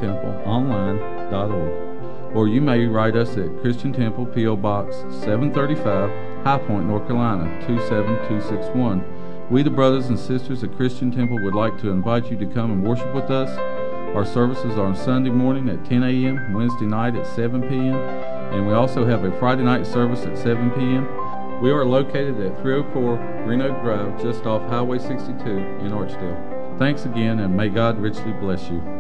christiantempleonline.org, or you may write us at Christian Temple, P.O. Box 735, High Point, North Carolina 27261. We, the brothers and sisters at Christian Temple, would like to invite you to come and worship with us. Our services are on Sunday morning at 10 a.m., Wednesday night at 7 p.m., and we also have a Friday night service at 7 p.m. We are located at 304 Green Oak Drive, just off Highway 62 in Archdale. Thanks again, and may God richly bless you.